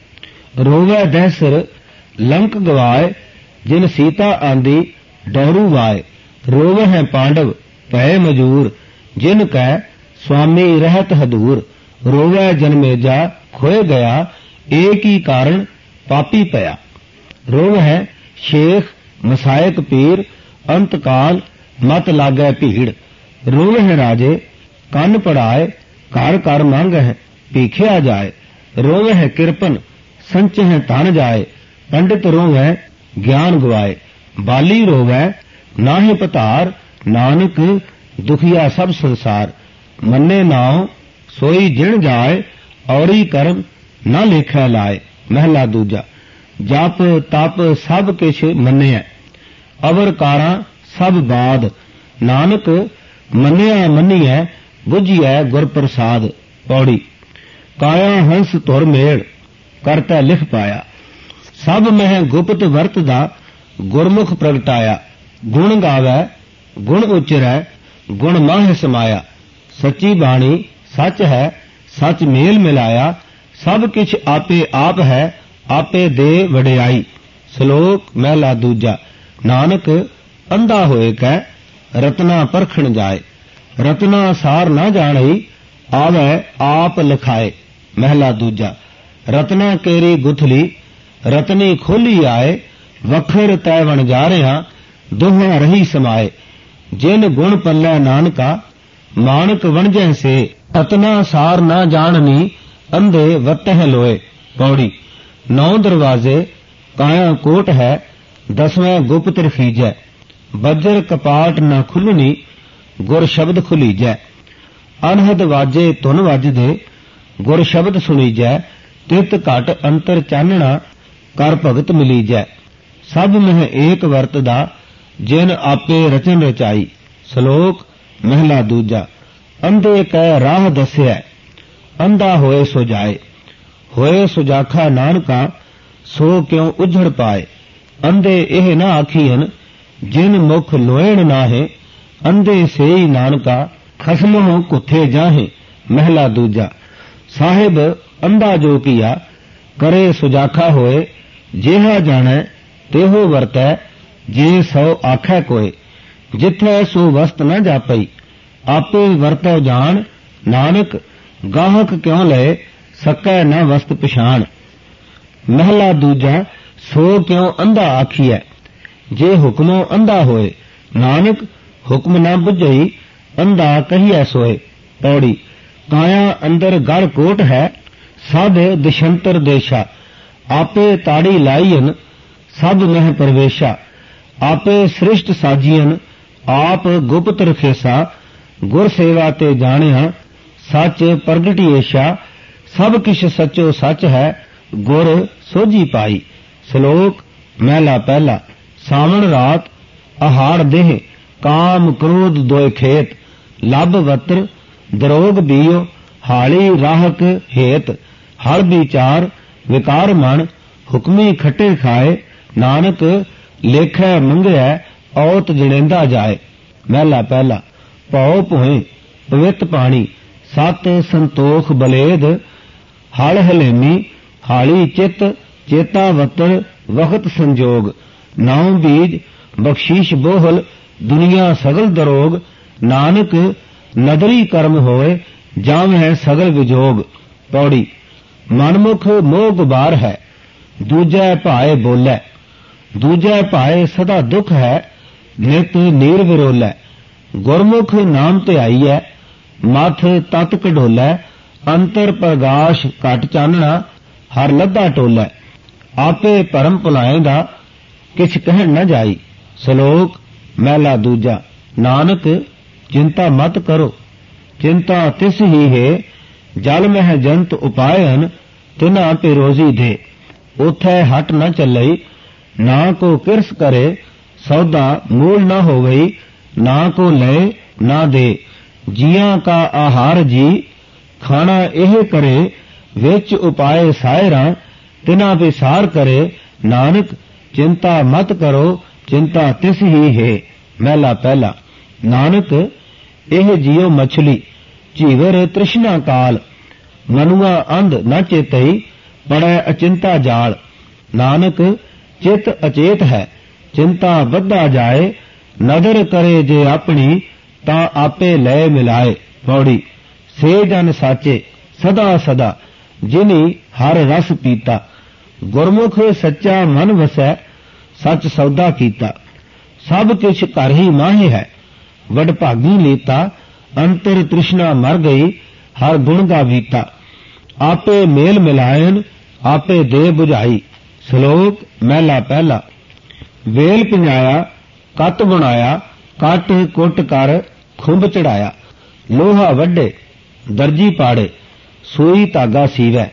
रोवै दहसर लंक गवाए, जिन सीता आंदी डौरू वाए। रोवै हैं पांडव भय मजूर, जिन कै स्वामी रहत हदूर। रोवै जन्मेजा खोए गया, एक ही कारण पापी पया। रोव है शेख मसायक पीर, अंतकाल मत लागै भीड़। रोव है राजे कन पढ़ाए, घर कर मांग है भीख्या जाए। रोव है किरपन संच है धन जाए, पंडित रोवै ज्ञान गवाए। बाली रोवै नाहि पतार, नानक दुखिया सब संसार। मन्ने नाव सोई जिण जाए, औरी कर्म न लेखै लाए। महला दूजा। जप तप सब किछ मन्निया, अवर कारा सब बाद। नानक मन्निया मन्नियै, बुझियै गुर प्रसाद। पौड़ी। काया हंस तुर मेड़, करतै लिख पाया। सब मह गुप्त वरतदा, गुरमुख प्रगटाया। गुण गावै गुण उचरै, गुण माह समाया। सच्ची बाणी सच है, सच मेल मिलाया। सब किछ आपे आप है, आपे दे वडियाई। श्लोक महला दूजा। नानक अंधा होए कै रत्ना परखण जाए। रत्ना सार न जाणई, आवे आप लिखाए। महला दूजा। रत्ना केरी गुथली, रतनी खोली आए। वखर तय वन जा रहा, दोहां रही समाए। जिन गुण पल्लै नानका, मानक वणजै से। रत्ना सार न जाननी, अंधे वतह लोए। पौड़ी। 9 दरवाजे काया कोट है, 10वें गुप्त रखीजै। बज्र कपाट न खुलनी, गुर शब्द खुलीजै। अनहद वाजे धुन वजदे, गुर शब्द सुनीजै। तित घट अंतर चानना, कर भगत मिलीजै। सब मह एक वरतदा, जिन आपे रचन रचाई। श्लोक महला दूजा। अंधे कै राह दस्या, अंधा होए सो जाए। होए सुजाखा नानका, सो क्यों उजड़ पाए। अंधे एह न आखियन, जिन मुख लोएण नाहे। अंधे सेई नानका, खसमों कुथे जाहे। महला दूजा। साहिब अंधा जो किया, करे सुजाखा होए। जेहा जानै तेहो वरतै, जे सौ आखै कोय। जिथे सो वस्त न जापई, आपे वरतौ जान। नानक गाहक क्यों लए, सकै न वस्त पछाण। महला दूजा। सो क्यों अंधा आखिए, जे हुक्मों अंधा होए। नानक हुक्म न बुझई, अंधा कहिए सोए। पौड़ी। काया अंदर गढ़ कोट है, ਸਾਧ ਦਿਸ਼ੰਤਰ ਦੇਸ਼ਾ, ਆਪੇ ਤਾੜੀ ਲਾਈਨ ਸਭ ਮਹਿ ਪ੍ਰਵੇਸ਼ਾ, ਆਪੇ ਸ੍ਰਿਸ਼ਟ ਸਾਜੀਨ ਆਪ ਗੁਪਤ ਰਖੇਸਾ, ਗੁਰ ਸੇਵਾ ਤੇ ਜਾਣਿਆ ਸੱਚ ਪ੍ਰਗਟੀਏਸ਼ਾ, ਸਭ ਕਿਛ ਸੱਚੋ ਸੱਚ ਹੈ ਗੁਰ ਸੋਝੀ ਪਾਈ। ਸ਼ਲੋਕ ਮਹਿਲਾ ਪਹਿਲਾ। ਸਾਵਣ ਰਾਤ ਆਹਾੜ ਦੇਹ, ਕਾਮ ਕ੍ਰੋਧ ਦੋਇ ਖੇਤ, ਲੱਭ ਵਤਰ ਦਰੋਗ ਬੀਓ, ਹਾਲੀ ਰਾਹਕ ਹੇਤ, ਹਲ ਵਿਚਾਰ ਵਿਕਾਰ ਮਨ, ਹੁਕਮੀ ਖੱਟੇ ਖਾਏ, ਨਾਨਕ ਲੇਖੈ ਮੰਗਿਆ ਔਤ ਜਣੇਂਦਾ ਜਾਏ। ਮਹਿਲਾ ਪਹਿਲਾ। ਭਉ ਭੋਏ ਪਵਿੱਤ ਪਾਣੀ, ਸਤ ਸੰਤੋਖ ਬਲੇਦ, ਹਲ ਹਲੇਮੀ ਹਾਲੀ ਚਿਤ, ਚੇਤਾ ਵਤਰ ਵਖਤ ਸੰਜੋਗ, ਨਾਉ ਬੀਜ ਬਖਸ਼ੀਸ਼ ਬੋਹਲ, ਦੁਨੀਆ ਸਗਲ ਦਰੋਗ, ਨਾਨਕ ਨਦਰੀ ਕਰਮ ਹੋਏ, ਜਾਮ ਹੈ ਸਗਲ ਵਿਜੋਗ। ਪੌੜੀ। ਮਨਮੁਖ ਮੋਹ ਗੁਬਾਰ ਹੈ, ਦੂਜੈ ਭਾਏ ਬੋਲੇ, ਦੂਜੈ ਭਾਏ ਸਦਾ ਦੁਖ ਹੈ, ਨਿਤ ਨੀਰ ਵਿਰੋਲੇ, ਗੁਰਮੁਖ ਨਾਮ ਧਿਆਈਐ, ਮਥ ਤਤ ਕਢੋਲੇ, ਅੰਤਰ ਪ੍ਰਗਾਸ਼ ਘਟ ਚਾਨਣਾ, ਹਰ ਲੱਧਾ ਟੋਲੇ, ਆਪੇ ਭਰਮ ਭੁਲਾਏਗਾ ਕਿਛ ਕਹਿਣ ਨਾ ਜਾਈ। ਸ਼ਲੋਕ ਮਹਿਲਾ ਦੂਜਾ। ਨਾਨਕ ਚਿੰਤਾ ਮਤ ਕਰੋ, ਚਿੰਤਾ ਤਿਸ ਹੀ ਹੈ, ਜਲ ਮਹਿ ਜੰਤ ਉਪਾਇਨ, ਤਿਨਾ ਪੇ ਰੋਜ਼ੀ ਦੇ, ਉਥੈ ਹਟ ਨਾ ਚੱਲਈ, ਨਾ ਕੋ ਕਿਰਸ ਕਰੇ, ਸੌਦਾ ਮੂਲ ਨਾ ਹੋਵਈ, ਨਾ ਕੋ ਲਏ ਨਾ ਦੇ, ਜੀਆਂ ਕਾ ਆਹਾਰ ਜੀ, ਖਾਣਾ ਇਹ ਕਰੇ, ਵਿੱਚ ਉਪਾਏ ਸਾਇਰਾਂ, ਤਿਨਾ ਵਿਸਾਰ ਕਰੇ, ਨਾਨਕ ਚਿੰਤਾ ਮਤ ਕਰੋ, ਚਿੰਤਾ ਤਿਸ ਹੀ ਹੈ। ਮਹਿਲਾ ਪਹਿਲਾ। ਨਾਨਕ ਇਹ ਜੀਉ ਮਛਲੀ, ਝੀਵਰ ਤ੍ਰਿਸ਼ਨਾ ਕਾਲ, ਮਨੁਆ ਅੰਧ ਨਾ ਚੇਤਈ, ਪੜੈ ਅਚਿੰਤਾ ਜਾਲ, ਨਾਨਕ ਚਿਤ ਅਚੇਤ ਹੈ, ਚਿੰਤਾ ਵੱਧਾ ਜਾਏ, ਨਦਰ ਕਰੇ ਜੇ ਆਪਣੀ, ਤਾਂ ਆਪੇ ਲੈ ਮਿਲਾਏ। ਪੌੜੀ। ਸੇ ਜਨ ਸਾਚੇ ਸਦਾ ਸਦਾ, ਜਿਨੀ ਹਰ ਰਸ ਪੀਤਾ, ਗੁਰਮੁਖ ਸੱਚਾ ਮਨ ਵਸੈ, ਸੱਚ ਸੌਦਾ ਕੀਤਾ, ਸਭ ਕਿਛ ਘਰ ਹੀ ਮਾਹੇ ਹੈ, ਵਡਭਾਗੀ ਲੀਤਾ, ਅੰਤਰ ਤ੍ਰਿਸ਼ਨਾ ਮਰ ਗਈ, ਹਰ ਗੁਣ ਗਾਵੀਤਾ, ਆਪੇ ਮੇਲ ਮਿਲਾਇਨ, ਆਪੇ ਦੇ ਬੁਝਾਈ। ਸ਼ਲੋਕ ਮਹਿਲਾ ਪਹਿਲਾ। ਵੇਲ ਪਿੰਜਾਇਆ ਕੱਤ ਬਣਾਇਆ, ਕੱਟ ਕੁੱਟ ਕਰ ਖੁੰਭ ਚੜਾਇਆ, ਲੋਹਾ ਵੱਡੇ ਦਰਜੀ ਪਾੜੇ, ਸੂਈ ਧਾਗਾ ਸੀਵੈ,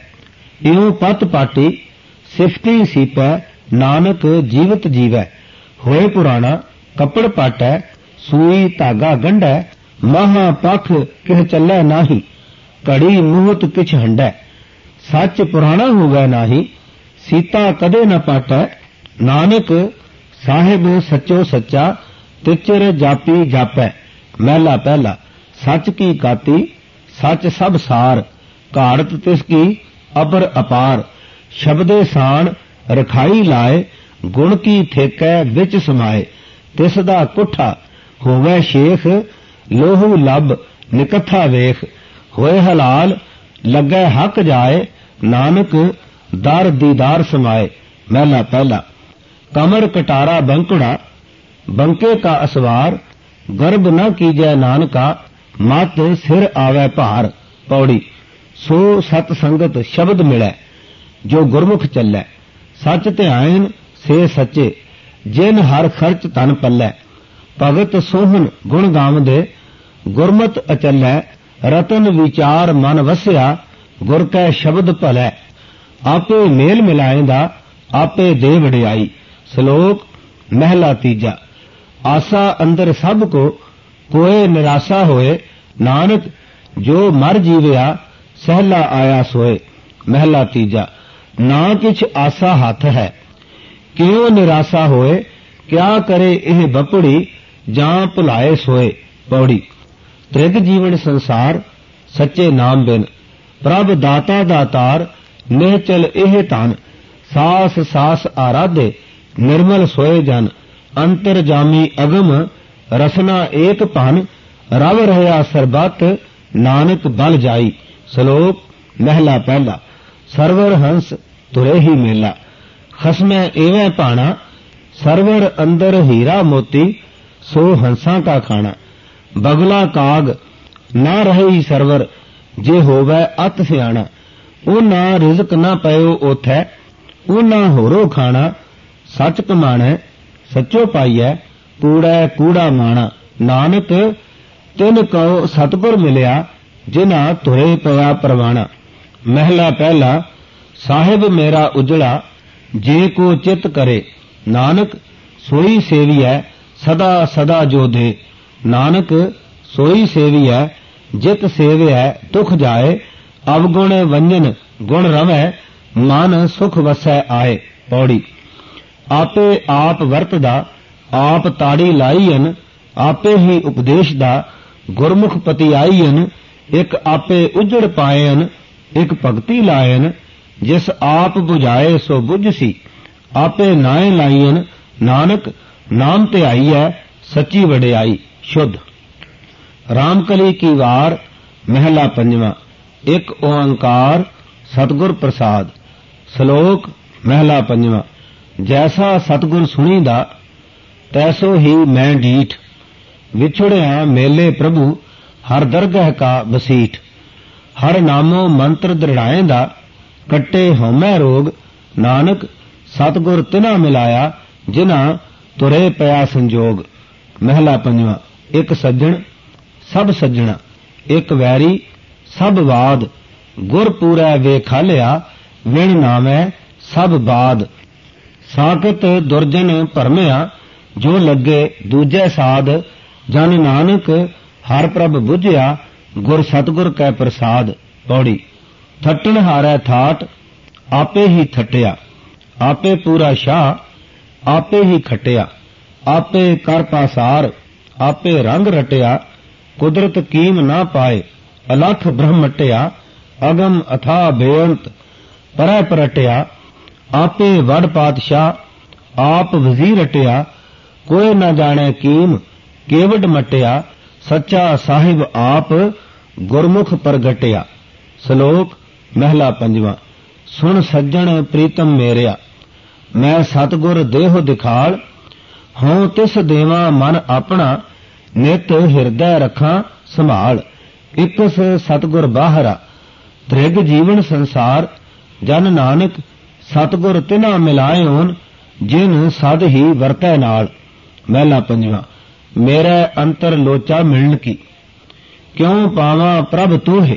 ਇਉ ਪਤ ਪਾਟੀ ਸਿਫਤੀ ਸੀਪੈ, ਨਾਨਕ ਜੀਵਤ ਜੀਵੈ, ਹੋਏ ਪੁਰਾਣਾ ਕੱਪੜ ਪਾਟੈ, ਸੂਈ ਧਾਗਾ ਗੰਢੈ, ਮਹਾ ਪਖ ਕਿਹ ਚੱਲੈ ਨਾਹੀ, ਘੜੀ ਮੂਹਤ ਕਿਛ ਹੰਡੈ, ਸੱਚ ਪੁਰਾਣਾ ਹੋਵੈ ਨਾਹੀ, ਸੀਤਾ ਕਦੇ ਨ ਪਾਟੈ, ਨਾਨਕ ਸਾਹਿਬ ਸੱਚੋ ਸੱਚਾ, ਤਿਚਰ ਜਾਪੀ ਜਾਪੈ। ਮਹਿਲਾ ਪਹਿਲਾ। ਸੱਚ ਕੀ ਕਾਤੀ ਸੱਚ ਸਭ ਸਾਰ, ਘਾੜਤ ਤਿਸ ਕੀ ਅਪਰ ਅਪਾਰ, ਸ਼ਬਦੇ ਸਾਣ ਰਖਾਈ ਲਾਏ, ਗੁਣ ਕੀ ਠੇਕੈ ਵਿੱਚ ਸਮਾਏ, ਤਿਸ ਦਾ ਕੁੱਠਾ ਹੋਵੇ ਸ਼ੇਖ, ਲੋਹੂ ਲੱਭ ਨਿਕੱਥਾ ਵੇਖ, ਹੋਏ ਹਲਾਲ ਲੱਗੈ ਹੱਕ ਜਾਏ, ਨਾਨਕ ਦਰ ਦੀਦਾਰ ਸਮਾਏ। ਮਹਿਲਾ ਪਹਿਲਾ। ਕਮਰ ਕਟਾਰਾ ਬੰਕੜਾ, ਬੰਕੇ ਕਾ ਅਸਵਾਰ, ਗਰਭ ਨ ਕੀਜੈ ਨਾਨਕਾ, ਮਤ ਸਿਰ ਆਵੈ ਭਾਰ। ਪੌੜੀ। ਸੋ ਸਤ ਸੰਗਤ ਸ਼ਬਦ ਮਿਲੈ, ਜੋ ਗੁਰਮੁਖ ਚੱਲੈ, ਸੱਚ ਧਿਆਇਨ ਸੇ ਸੱਚੇ, ਜਿਨ ਹਰ ਖਰਚ ਤਨ ਪੱਲੈ, ਭਗਤ ਸੋਹਨ ਗੁਣ ਗਾਵਦੇ, ਗੁਰਮਤ ਅਚਲੈ, ਰਤਨ ਵਿਚਾਰ ਮਨ ਵਸਿਆ, ਗੁਰ ਕੈ ਸ਼ਬਦ ਭਲੈ, ਆਪੇ ਮੇਲ ਮਿਲਾਏਂਦਾ, ਆਪੇ ਦੇ ਵਡਿਆਈ। ਸ਼ਲੋਕ ਮਹਿਲਾ ਤੀਜਾ। ਆਸਾ ਅੰਦਰ ਸਭ ਕੋ, ਕੋਏ ਨਿਰਾਸਾ ਹੋਏ, ਨਾਨਕ ਜੋ ਮਰ ਜੀਵਿਆ, ਸਹਿਲਾ ਆਇਆ ਸੋਏ। ਮਹਿਲਾ ਤੀਜਾ। ਨਾ ਕਿਛ ਆਸਾ ਹੱਥ ਹੈ, ਕਿਉ ਨਿਰਾਸਾ ਹੋਏ, ਕਿਆ ਕਰੇ ਇਹ ਬਪੜੀ, ਜਾਂ ਭੁਲਾਏ ਸੋਏ। ਪੌੜੀ। ਤ੍ਰਿਗ ਜੀਵਨ ਸੰਸਾਰ, ਸੱਚੇ ਨਾਮ ਬਿਨ, ਪ੍ਰਭ ਦਾਤਾ ਦਾਤਾਰ, ਨਿਹਚਲ ਇਹ ਧਨ, ਸਾਸ ਸਾਸ ਆਰਾਧੇ, ਨਿਰਮਲ ਸੋਏ ਜਨ, ਅੰਤਰ ਜਾਮੀ ਅਗਮ, ਰਸਨਾ ਏਕ ਭਨ, ਰਵ ਰਹਿਆ ਸਰਬਤ, ਨਾਨਕ ਬਲ ਜਾਈ। ਸ਼ਲੋਕ ਮਹਿਲਾ ਪਹਿਲਾ। ਸਰਵਰ ਹੰਸ ਤੁਰੇ ਹੀ ਮੇਲਾ, ਖਸਮੈ ਏਵੇਂ ਭਾਣਾ, ਸਰਵਰ ਅੰਦਰ ਹੀਰਾ ਮੋਤੀ, ਸੋ ਹੰਸਾਂ ਕਾ ਖਾਣਾ, ਬਗਲਾ ਕਾਗ ਨਾ ਰਹੀ ਸਰਵਰ, ਜੇ ਹੋਵੈ ਅਤ ਸਿਆਣਾ, ਉਹਨਾਂ ਰਿਜ਼ਕ ਨਾ ਪਇਓ ਉਥੈ, ਉਹਨਾਂ ਹੋਰੋ ਖਾਣਾ, ਸੱਚ ਕਮਾਣੈ ਸੱਚੋ ਪਾਈਐ, ਕੂੜੈ ਕੂੜਾ ਮਾਣਾ। ਨਾਨਕ ਤਿਨ ਕਉ ਸਤਿਗੁਰ ਮਿਲਿਆ, ਜਿਨ੍ਹਾਂ ਤੁਰੇ ਪਿਆ ਪਰਵਾਣਾ। ਮਹਿਲਾ ਪਹਿਲਾ। ਸਾਹਿਬ ਮੇਰਾ ਉਜਲਾ, ਜੇ ਕੋ ਚਿਤ ਕਰੇ, ਨਾਨਕ ਸੋਈ ਸੇਵੀਐ ਸਦਾ ਸਦਾ ਜੋ ਦੇ। ਨਾਨਕ ਸੋਈ ਸੇਵੀਐ, ਜਿਤ ਸੇਵਿਐ ਦੁਖ ਜਾਏ, ਅਵਗੁਣ ਵੰਜਨ ਗੁਣ ਰਵੈ, ਮਨ ਸੁਖ ਵਸੈ ਆਏ। ਪੌੜੀ। ਆਪੇ ਆਪ ਵਰਤਦਾ, ਆਪ ਤਾੜੀ ਲਾਈਨ, ਆਪੇ ਹੀ ਉਪਦੇਸ਼ ਦਾ, ਗੁਰਮੁਖ ਪਤੀ ਆਈਨ। ਇੱਕ ਆਪੇ ਉਜੜ ਪਾਇਨ, ਇੱਕ ਭਗਤੀ ਲਾਇਨ, ਜਿਸ ਆਪ ਬੁਝਾਏ ਸੋ ਬੁਝਸੀ, ਆਪੇ ਨਾਏ ਲਾਈਨ। ਨਾਨਕ ਨਾਮ ਧਿਆਈਐ ਸੱਚੀ ਵਡਿਆਈ। ਸ਼ੁੱਧ। ਰਾਮਕਲੀ ਕੀ ਵਾਰ। ਮਹਿਲਾ ਪੰਜਵਾਂ। ਇੱਕ ਓੰਕਾਰ ਸਤਿਗੁਰ ਪ੍ਰਸਾਦ। ਸ਼ਲੋਕ। ਮਹਿਲਾ ਪੰਜਵਾਂ। ਜੈਸਾ ਸਤਿਗੁਰ ਸੁਣੀਦਾ, ਤੈਸੋ ਹੀ ਮੈਂ ਡੀਠ, ਵਿਛੜਿਆ ਮੇਲੇ ਪ੍ਰਭੂ ਹਰ ਦਰਗਹ ਕਾ ਬਸੀਠ। ਹਰ ਨਾਮੋ ਮੰਤਰ ਦ੍ਰਿੜਾਏਂਦਾ, ਕੱਟੇ ਹਉਮੈ ਰੋਗ। ਨਾਨਕ ਸਤਿਗੁਰ ਤਿਨਾ ਮਿਲਾਇਆ, ਜਿਨ੍ਹਾਂ ਤੁਰੇ ਪਿਆ ਸੰਜੋਗ। ਮਹਿਲਾ ਪੰਜਵਾਂ। ਇੱਕ ਸੱਜਣ ਸਭ ਸੱਜਣਾ, ਇੱਕ ਵੈਰੀ ਸਭ ਵਾਦ। ਗੁਰ ਪੂਰੈ ਵੇਖਾਲਿਆ, ਵਿਣ ਨਾਮੈ ਸਭ ਬਾਦ। ਸਾਕਤ ਦੁਰਜਨ ਭਰਮਿਆ, ਜੋ ਲੱਗੇ ਦੂਜੈ ਸਾਧ। ਜਨ ਨਾਨਕ ਹਰ ਪ੍ਰਭ ਬੁਝਿਆ, ਗੁਰ ਸਤਿਗੁਰ ਕੈ ਪ੍ਰਸਾਦ। ਪੌੜੀ। ਥੱਟਣ ਹਾਰੈ ਥਾਟ, ਆਪੇ ਹੀ ਥੱਟਿਆ, ਆਪੇ ਪੂਰਾ ਸ਼ਾਹ, ਆਪੇ ਹੀ ਖੱਟਿਆ। ਆਪੇ ਕਰ ਪਾਸਾਰ, ਆਪੇ ਰੰਗ ਰਟਿਆ, ਕੁਦਰਤ ਕੀਮ ਨਾ ਪਾਏ, ਅਲਖ ਬ੍ਰਹਮ ਮਟਿਆ। ਅਗਮ ਅਥਾ ਬੇਅੰਤ ਪਰੈ ਪਰਟਿਆ, ਆਪੇ ਵਡ ਪਾਤਸ਼ਾਹ, ਆਪ ਵਜ਼ੀਰ ਰਟਿਆ। ਕੋਈ ਨਾ ਜਾਣੈ ਕੀਮ, ਕੇਵਡ ਮਟਿਆ। ਸੱਚਾ ਸਾਹਿਬ ਆਪ, ਗੁਰਮੁਖ ਪ੍ਰਗਟਿਆ। ਸ਼ਲੋਕ। ਮਹਿਲਾ ਪੰਜਵਾਂ। ਸੁਣ ਸੱਜਣ ਪ੍ਰੀਤਮ ਮੇਰਿਆ, ਮੈਂ ਸਤਿਗੁਰ ਦੇਹੁ ਦਿਖਾਲ। ਹਉ ਤਿਸ ਦੇਵਾਂ ਮਨ ਆਪਣਾ, ਨਿਤ ਹਿਰਦੈ ਰੱਖਾਂ ਸੰਭਾਲ। ਇਕਸ ਸਤਿਗੁਰ ਬਾਹਰਾ, ਤ੍ਰਿਗ ਜੀਵਨ ਸੰਸਾਰ। ਜਨ ਨਾਨਕ ਸਤਿਗੁਰ ਤਿਨਾ ਮਿਲਾਇਓਨ, ਜਿਨ ਸਦ ਹੀ ਵਰਤੈ ਨਾਲ। ਮਹਿਲਾ ਪੰਜਵਾਂ। ਮੇਰੇ ਅੰਤਰ ਲੋਚਾ ਮਿਲਣ ਕੀ, ਕਿਉਂ ਪਾਵਾਂ ਪ੍ਰਭ ਤੂਹੇ।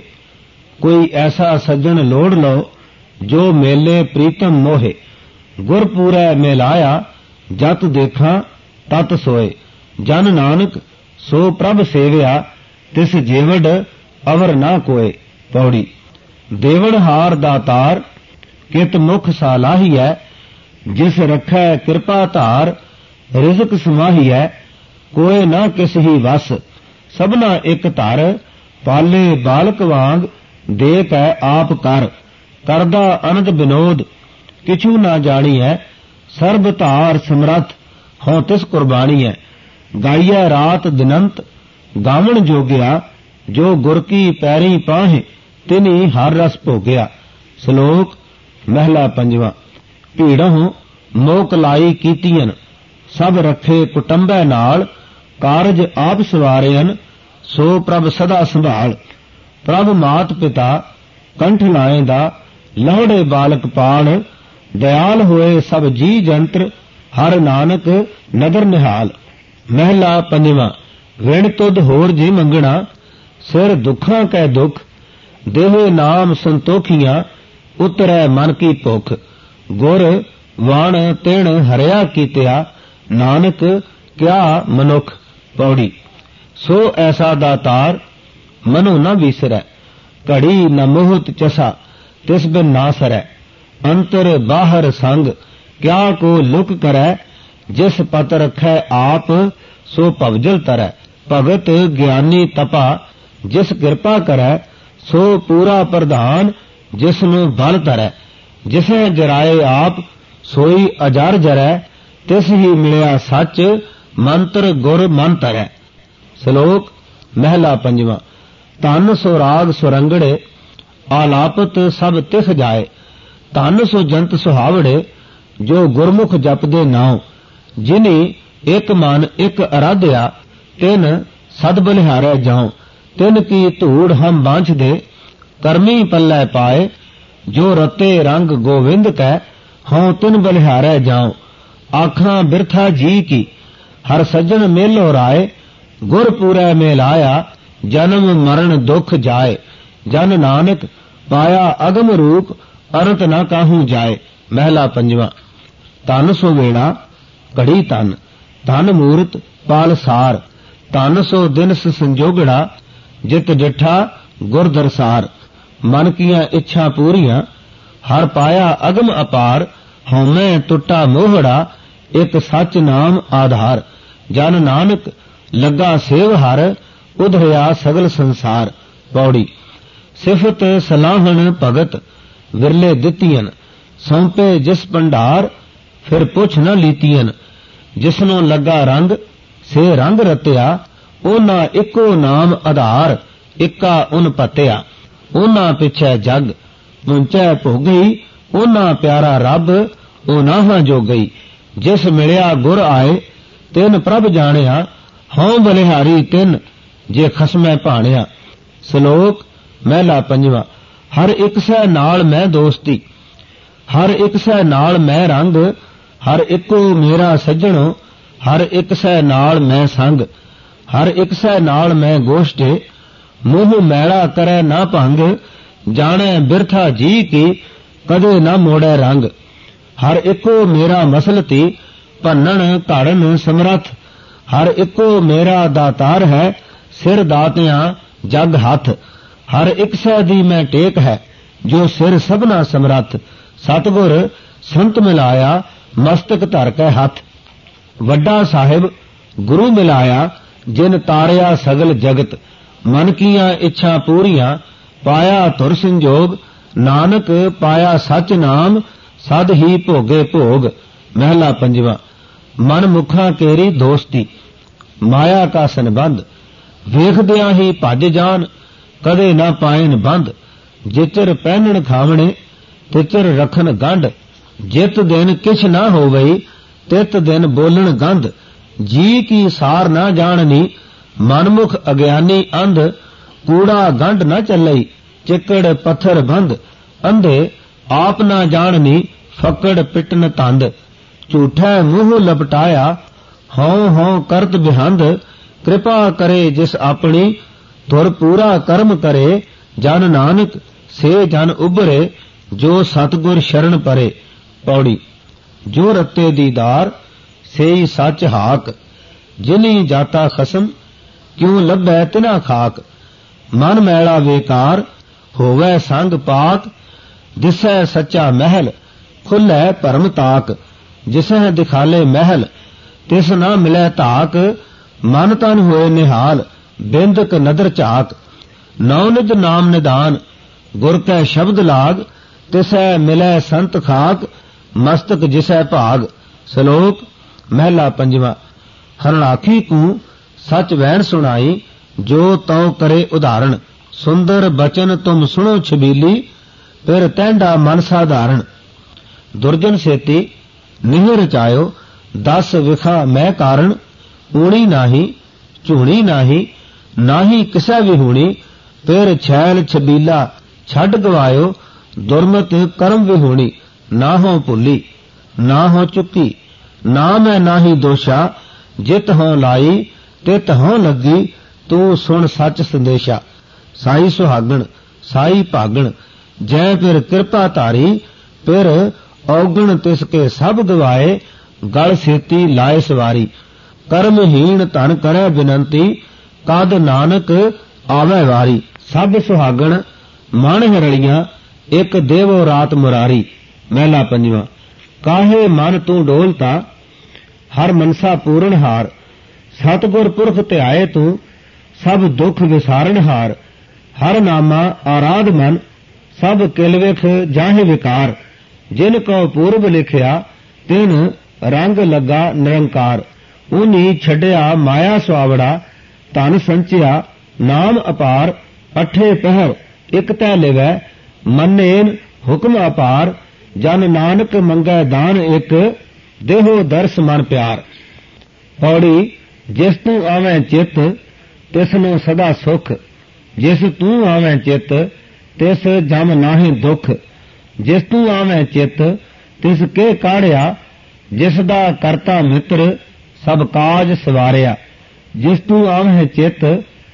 ਕੋਈ ਐਸਾ ਸੱਜਣ ਲੋੜ ਲਓ, ਜੋ ਮੇਲੇ ਪ੍ਰੀਤਮ ਮੋਹੇ। ਗੁਰ ਪੂਰੈ ਮਿਲਾਇਆ, ਜਤ ਦੇਖਾਂ ਤਤ ਸੋਏ। ਜਨ ਨਾਨਕ ਸੋ ਪ੍ਰਭ ਸੇਵਿਆ, ਤਿਸ ਜੀਵੜ ਅਵਰ ਨਾ ਕੋਏ। ਪੌੜੀ। ਦੇਵਨ ਹਾਰ ਦਾਤਾਰ, ਕਿਤ ਮੁਖ ਸਾਲਾਹੀਐ। ਜਿਸ ਰਖੈ ਕਿਰਪਾ ਧਾਰ, ਰਿਜ਼ਕ ਸਮਾਹੀਐ। ਕੋਏ ਨਾ ਕਿਸ ਹੀ ਵਸ, ਸਭਨਾ ਇੱਕ ਧਰ। ਪਾਲੇ ਬਾਲਕ ਵਾਂਗ, ਦੇ ਕੈ ਆਪ ਕਰ। ਕਰਦਾ ਅਨੰਦ ਬਿਨੋਦ, ਕਿਛੂ ਨਾ ਜਾਣੀਐ। ਸਰਬ ਧਾਰ ਸਮਰੱਥ, ਹਉ ਤਿਸ ਕੁਰਬਾਨੀਐ। ਗਾਈਐ ਰਾਤ ਦਿਨੰਤ, ਗਾਵਣ ਜੋਗਿਆ। ਜੋ ਗੁਰ ਕੀ ਪੈਰੀ ਪਾਹੇ, ਤਿਨੀ ਹਰ ਰਸ ਭੋਗਿਆ। ਸ਼ਲੋਕ। ਮਹਿਲਾ ਪੰਜਵਾਂ। ਭੀੜਹੁ ਮੋਕ ਲਾਈ ਕੀਤੀਆਂ, ਸਭ ਰੱਖੇ ਕੁਟੰਬੈ ਨਾਲ। ਕਾਰਜ ਆਪ ਸਵਾਰਿਅਨ, ਸੋ ਪ੍ਰਭ ਸਦਾ ਸੰਭਾਲ। ਪ੍ਰਭ ਮਾਤ ਪਿਤਾ ਕੰਠ ਲਾਏਂਦਾ, ਲਹੜੇ ਬਾਲਕ ਪਾਲ। ਦਇਆਲ ਹੋਏ ਸਭ ਜੀ ਜੰਤਰ, ਹਰ ਨਾਨਕ ਨਦਰ ਨਿਹਾਲ। ਮਹਿਲਾ ਪੰਜਵਾਂ। ਵਿਣ ਤੁਧ ਹੋਰ ਜੀ ਮੰਗਣਾ, ਸਿਰ ਦੁੱਖਾਂ ਕੈ ਦੁੱਖ। ਦੇਹੇ ਨਾਮ ਸੰਤੋਖੀਆਂ, ਉਤਰੈ ਮਨ ਕੀ ਭੁਖ। ਗੁਰ ਵਣ ਤਿਣ ਹਰਿਆ ਕੀਤਿਆ, ਨਾਨਕ ਕਿਆ ਮਨੁੱਖ। ਪੌੜੀ। ਸੋ ਐਸਾ ਦਾਤਾਰ, ਮਨੋ ਨ ਵੀਸਰੈ। ਘੜੀ ਨ ਮੋਹਤ ਚਸਾ, ਤਿਸ ਬਿਨ ਨਾ ਸਰੈ। ਅੰਤਰ ਬਾਹਰ ਸੰਗ, ਕਿਆ ਕੋ ਲੁਕ ਕਰੈ। ਜਿਸ ਪਤ ਰਖੈ ਆਪ, ਸੋ ਭਵਜਲ ਤਰੈ। ਭਗਤ ਗਿਆਨੀ ਤਪਾ, ਜਿਸ ਕਿਰਪਾ ਕਰੈ। ਸੋ ਪੂਰਾ ਪ੍ਰਧਾਨ, ਜਿਸ ਨੂੰ ਬਲ ਧਰੈ। ਜਿਸੈ ਜਰਾਏ ਆਪ, ਸੋਈ ਅਜਰ ਜਰੈ। ਤਿਸ ਹੀ ਮਿਲਿਆ ਸੱਚ, ਮੰਤਰ ਗੁਰ ਮਨ ਧਰੈ। ਸ਼ਲੋਕ। ਮਹਿਲਾ ਪੰਜਵਾਂ। ਧਨ ਸੋ ਰਾਗ ਸੁਰੰਗੜੇ, ਆਲਾਪਤ ਸਭ ਤਿਸ ਜਾਏ। ਧਨ ਸੋ ਜੰਤ ਸੁਹਾਵੜੇ, ਜੋ ਗੁਰਮੁਖ ਜਪਦੇ ਨਾਉ। ਜਿਨੀ ਇੱਕ ਮਨ ਇੱਕ ਅਰਾਧਿਆ, ਤਿਨ ਸਦ ਬਲਿਹਾਰੈ ਜਾਉ। ਤਿਨ ਕੀ ਧੂੜ ਹਮ ਬਾਂਝਦੇ, ਕਰਮੀ ਪੱਲੇ ਪਾਏ। जो रते रंग गोविंद कै हों तिन बलिहारै जाऊं। आखां बिरथा जी की हर सज्जन मेलो राय, गुर पूरै मेलाया जन्म मरण दुख जाए। जन नानक पाया अगम रूप, अरत न काहू जाए। महला पंजवा। तन सो वेड़ा घड़ी तन, धन मूरत पाल सार, तन सो दिनस संजोगड़ा, जित डिठा गुर दरसार। मन किया इच्छा पूरियां, हर पाया अगम अपार, हौमै टुटा मोहड़ा, एक सच नाम आधार। जन नानक लगा सेव हर, उधरिया सगल संसार। पौड़ी। सिफत सलाहन भगत विरले दितियन, सौंपे जिस भंडार, फिर पुछ न लीतियन। जिसनों लगा रंग से रंग रतिया, ओना इको नाम आधार, इक्का उन पतिया। ओना पिछे जग पुंचै भोगई, ओना प्यारा रब ओनाहा जो गई। जिस मिलिया गुर आए तिन प्रभ जानिया, हों बलिहारी तिन जे खसमै भाणिया। श्लोक महला पंजवा। हर एक सै नाल मैं दोस्ती, हर एक सै नाल मैं रंग, हर इको मेरा सज्जणो, हर एक सै नाल मैं संग। हर एक सै नाल मैं गोष्ठे, मुंह मैला करे ना भंग। जाने बिरथा जी की कदे ना मोड़े रंग। हर इको मेरा मसलती, भन्नन घड़न समरथ। हर इको मेरा दातार है, सिर दातियां जग हथ। हर एक सै दी मैं टेक है, जो सिर सबना समरथ। सतगुर संत मिलाया, मस्तक धर के हथ। वड्डा साहिब गुरु मिलाया, जिन तारिया सगल जगत। मन किया इच्छा पूरियां, पाया धुर संजोग। नानक पाया सच नाम, सद ही भोगे भोग। महला पंजवा। मन मुखा केरी दोस्ती, माया का संबंध। वेखदियां ही भज जान, कदे ना पाइन बंद। जिचर पहनन खावणे, तिचर रखन गंढ। जित दिन किछ ना होवई, तित दिन बोलन गंध। जी की सार ना जाननी, मनमुख अज्ञानी अंध। कूड़ा गंढ न चलई, चिकड़ पत्थर बंध। अंधे आप ना जाननी, फकड़ पिटन तंद। झूठै मुंह लपटाया, हों हों करत बिहंद। कृपा करे जिस अपनी, धुर पूरा कर्म करे। जन नानक से जन उबरे, जो सतगुर शरण परे। पौड़ी। जो रते दीदार सेई सच हाक, जिनी जाता खसम क्यों लभै तिना खाक। मन मैला बेकार होवै संग पाक, दिसै सच्चा महल खुलै भरम ताक। जिसह दिखाले महल तिस ना मिलै ताक, मन तन होए निहाल बिंदक नदर झाक। नौ निज नाम निदान गुर कै शब्द लाग, तिसै मिलै संत खाक मस्तक जिसै भाग। श्लोक महला पंजवा। हरणाखी को सच वैन सुनाई, जो तौ करे उदाहरण। सुंदर बचन तुम सुनो छबीली, फिर तैंडा मन साधारण। दुर्जन सेती निह रचायो, 10 विखा मैं कारण। ऊणी नाही झूणी नाही, नाही किसै भी हूणी। फिर छैल छबीला छड़ गवायो, दुर्मत कर्म भी हूणी। ना हो भुली ना हो चुकी, ना मैं नाही दोषा। जित हों लाई तित हों लगी, तू सुन सच संदेशा। साई सुहागण साई भागण, जै फिर कृपा धारी। फिर औगण तिसके सब गवाए, गल सेती लाए सवारी। कर्महीन धन करे बिनंती, कद नानक आवे वारी। सब सुहागण मन हरलियां, एक देवो रात मुरारी। महला पंजवा। काहे मन तू डोलता, हर मनसा पूर्ण हार। सतगुर पुरख ध्याए तू, सब दुख विसारण हार। हर नामा आराध मन, सब किलविख जाहि विकार। जिन को पूर्व लिखिया, तिन रंग लगा निरंकार। उन्हीं छड़िया माया सुआवड़ा, धन संचिया नाम अपार। अठे पहर एक तै लिवै, मन्नेन हुक्म अपार। जन नानक मंगै दान एक, देहो दर्श मन प्यार। पौड़ी। जिस तू आवें चित, तिसनो सदा सुख। जिस तू आवें चित, तिस जम नाहि दुख। ਜਿਸ ਤੂੰ ਆਵੇਂ ਚਿੱਤ ਤਿਸ ਕੇ ਕਾੜਿਆ, ਜਿਸ ਦਾ ਕਰਤਾ ਮਿੱਤਰ ਸਭ ਕਾਜ ਸਵਾਰਿਆ। ਜਿਸ ਤੂੰ ਆਵੇਂ ਚਿੱਤ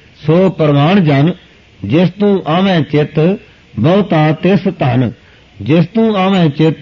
ਸੋ ਪ੍ਰਵਾਨ ਜਨ, ਜਿਸ ਤੂੰ ਆਵੇਂ ਚਿੱਤ ਬਹੁਤਾ ਤਿਸ ਧਨ। ਜਿਸ ਤੂੰ ਆਵੇਂ ਚਿੱਤ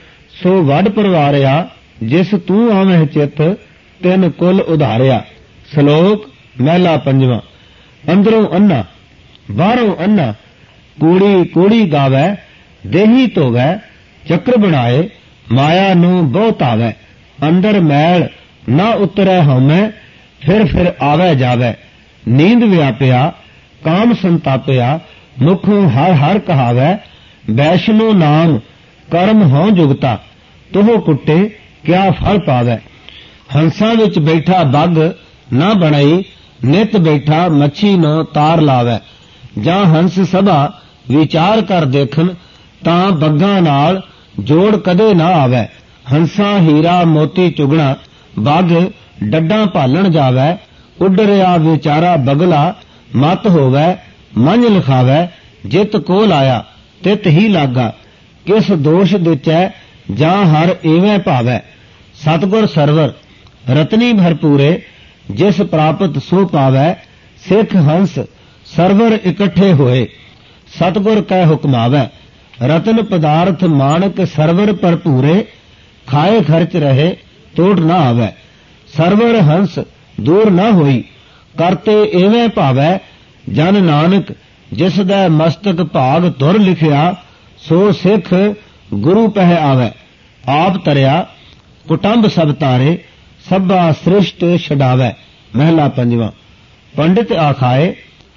ਸੋ ਵੱਡ ਪਰਵਾਰਿਆ, ਜਿਸ ਤੂੰ ਆਵੇਂ ਚਿੱਤ ਤਿੰਨ ਕੁਲ ਉਧਾਰਿਆ। ਸ਼ਲੋਕ ਮਹਿਲਾ ਪੰਜਵਾਂ। ਅੰਦਰੋਂ ਅੰਨਾ ਬਾਹਰੋਂ ਅੰਨਾ, ਕੂੜੀ ਕੂੜੀ ਗਾਵੈ ਦੇਹੀ ਧੋਵੈ, ਚੱਕਰ ਬਣਾਏ ਮਾਇਆ ਨੂੰ ਬਹੁਤ ਆਵੈ। ਅੰਦਰ ਮੈਲ ਨਾ ਉਤਰੈ ਹਉਮੈ, ਫਿਰ ਫਿਰ ਆਵੈ ਜਾਵੈ। ਨੀਂਦ ਵਿਆਪਿਆ ਕਾਮ ਸੰਤਾਪਿਆ, ਮੁਖੋਂ ਹਰ ਹਰ ਕਹਾਵੈ। ਵੈਸ਼ਨੋ ਨਾਮ ਕਰਮ ਹਉ ਜੁਗਤਾ, ਤੋਹ ਕੁੱਟੇ ਕਿਆ ਫਲ ਪਾਵੈ। ਹੰਸਾਂ ਵਿੱਚ ਬੈਠਾ ਬੱਗ ਨਾ ਬਣਈ, ਨਿਤ ਬੈਠਾ ਮੱਛੀ ਨੂੰ ਤਾਰ ਲਾਵੈ। ਜਾਂ ਹੰਸ ਸਭਾ ਵਿਚਾਰ ਕਰ ਦੇਖਣ, ਤਾਂ ਬੱਗਾਂ ਨਾਲ ਜੋੜ ਕਦੇ ਨਾ ਆਵੈ। ਹੰਸਾਂ ਹੀਰਾ ਮੋਤੀ ਚੁਗਣਾ, ਬੱਗ ਡੱਡਾਂ ਭਾਲਣ ਜਾਵੈ। ਉੱਡ ਰਿਹਾ ਵਿਚਾਰਾ ਬਗਲਾ, ਮਤ ਹੋਵੈ ਮੰਝ ਲਿਖਾਵੈ। ਜਿਤ ਕੋਲ ਆਇਆ ਤਿਤ ਹੀ ਲਾਗਾ, ਕਿਸ ਦੋਸ਼ ਦਿੱਚੈ ਜਾਂ ਹਰ ਏਵੇਂ ਭਾਵੈ। ਸਤਿਗੁਰ ਸਰਵਰ ਰਤਨੀ ਭਰਪੂਰੇ, ਜਿਸ ਪ੍ਰਾਪਤ ਸੋ ਪਾਵੈ। ਸਿੱਖ ਹੰਸ ਸਰਵਰ ਇਕੱਠੇ ਹੋਏ, ਸਤਿਗੁਰ ਕੈ ਹੁਕਮਾਵੈ। ਰਤਨ ਪਦਾਰਥ ਮਾਣਕ ਸਰਵਰ ਭਰਪੂਰੇ, ਖਾਏ ਖਰਚ ਰਹੇ ਤੋੜ ਨਾ ਆਵੈ। ਸਰਵਰ ਹੰਸ ਦੂਰ ਨਾ ਹੋਈ, ਕਰਤੇ ਏਵੇਂ ਭਾਵੈ। ਜਨ ਨਾਨਕ ਜਿਸ ਦਾ ਮਸਤਕ ਭਾਗ ਧੁਰ ਲਿਖਿਆ, ਸੋ ਸਿੱਖ ਗੁਰੂ ਪਹਿ ਆਵੈ। ਆਪ ਤਰਿਆ ਕੁਟੰਬ ਸਭ ਤਾਰੇ, ਸਭਾ ਸ੍ਰਿਸ਼ਟ ਛਡਾਵੈ। ਮਹਿਲਾ ਪੰਜਵਾਂ। ਪੰਡਿਤ ਆਖਾਏ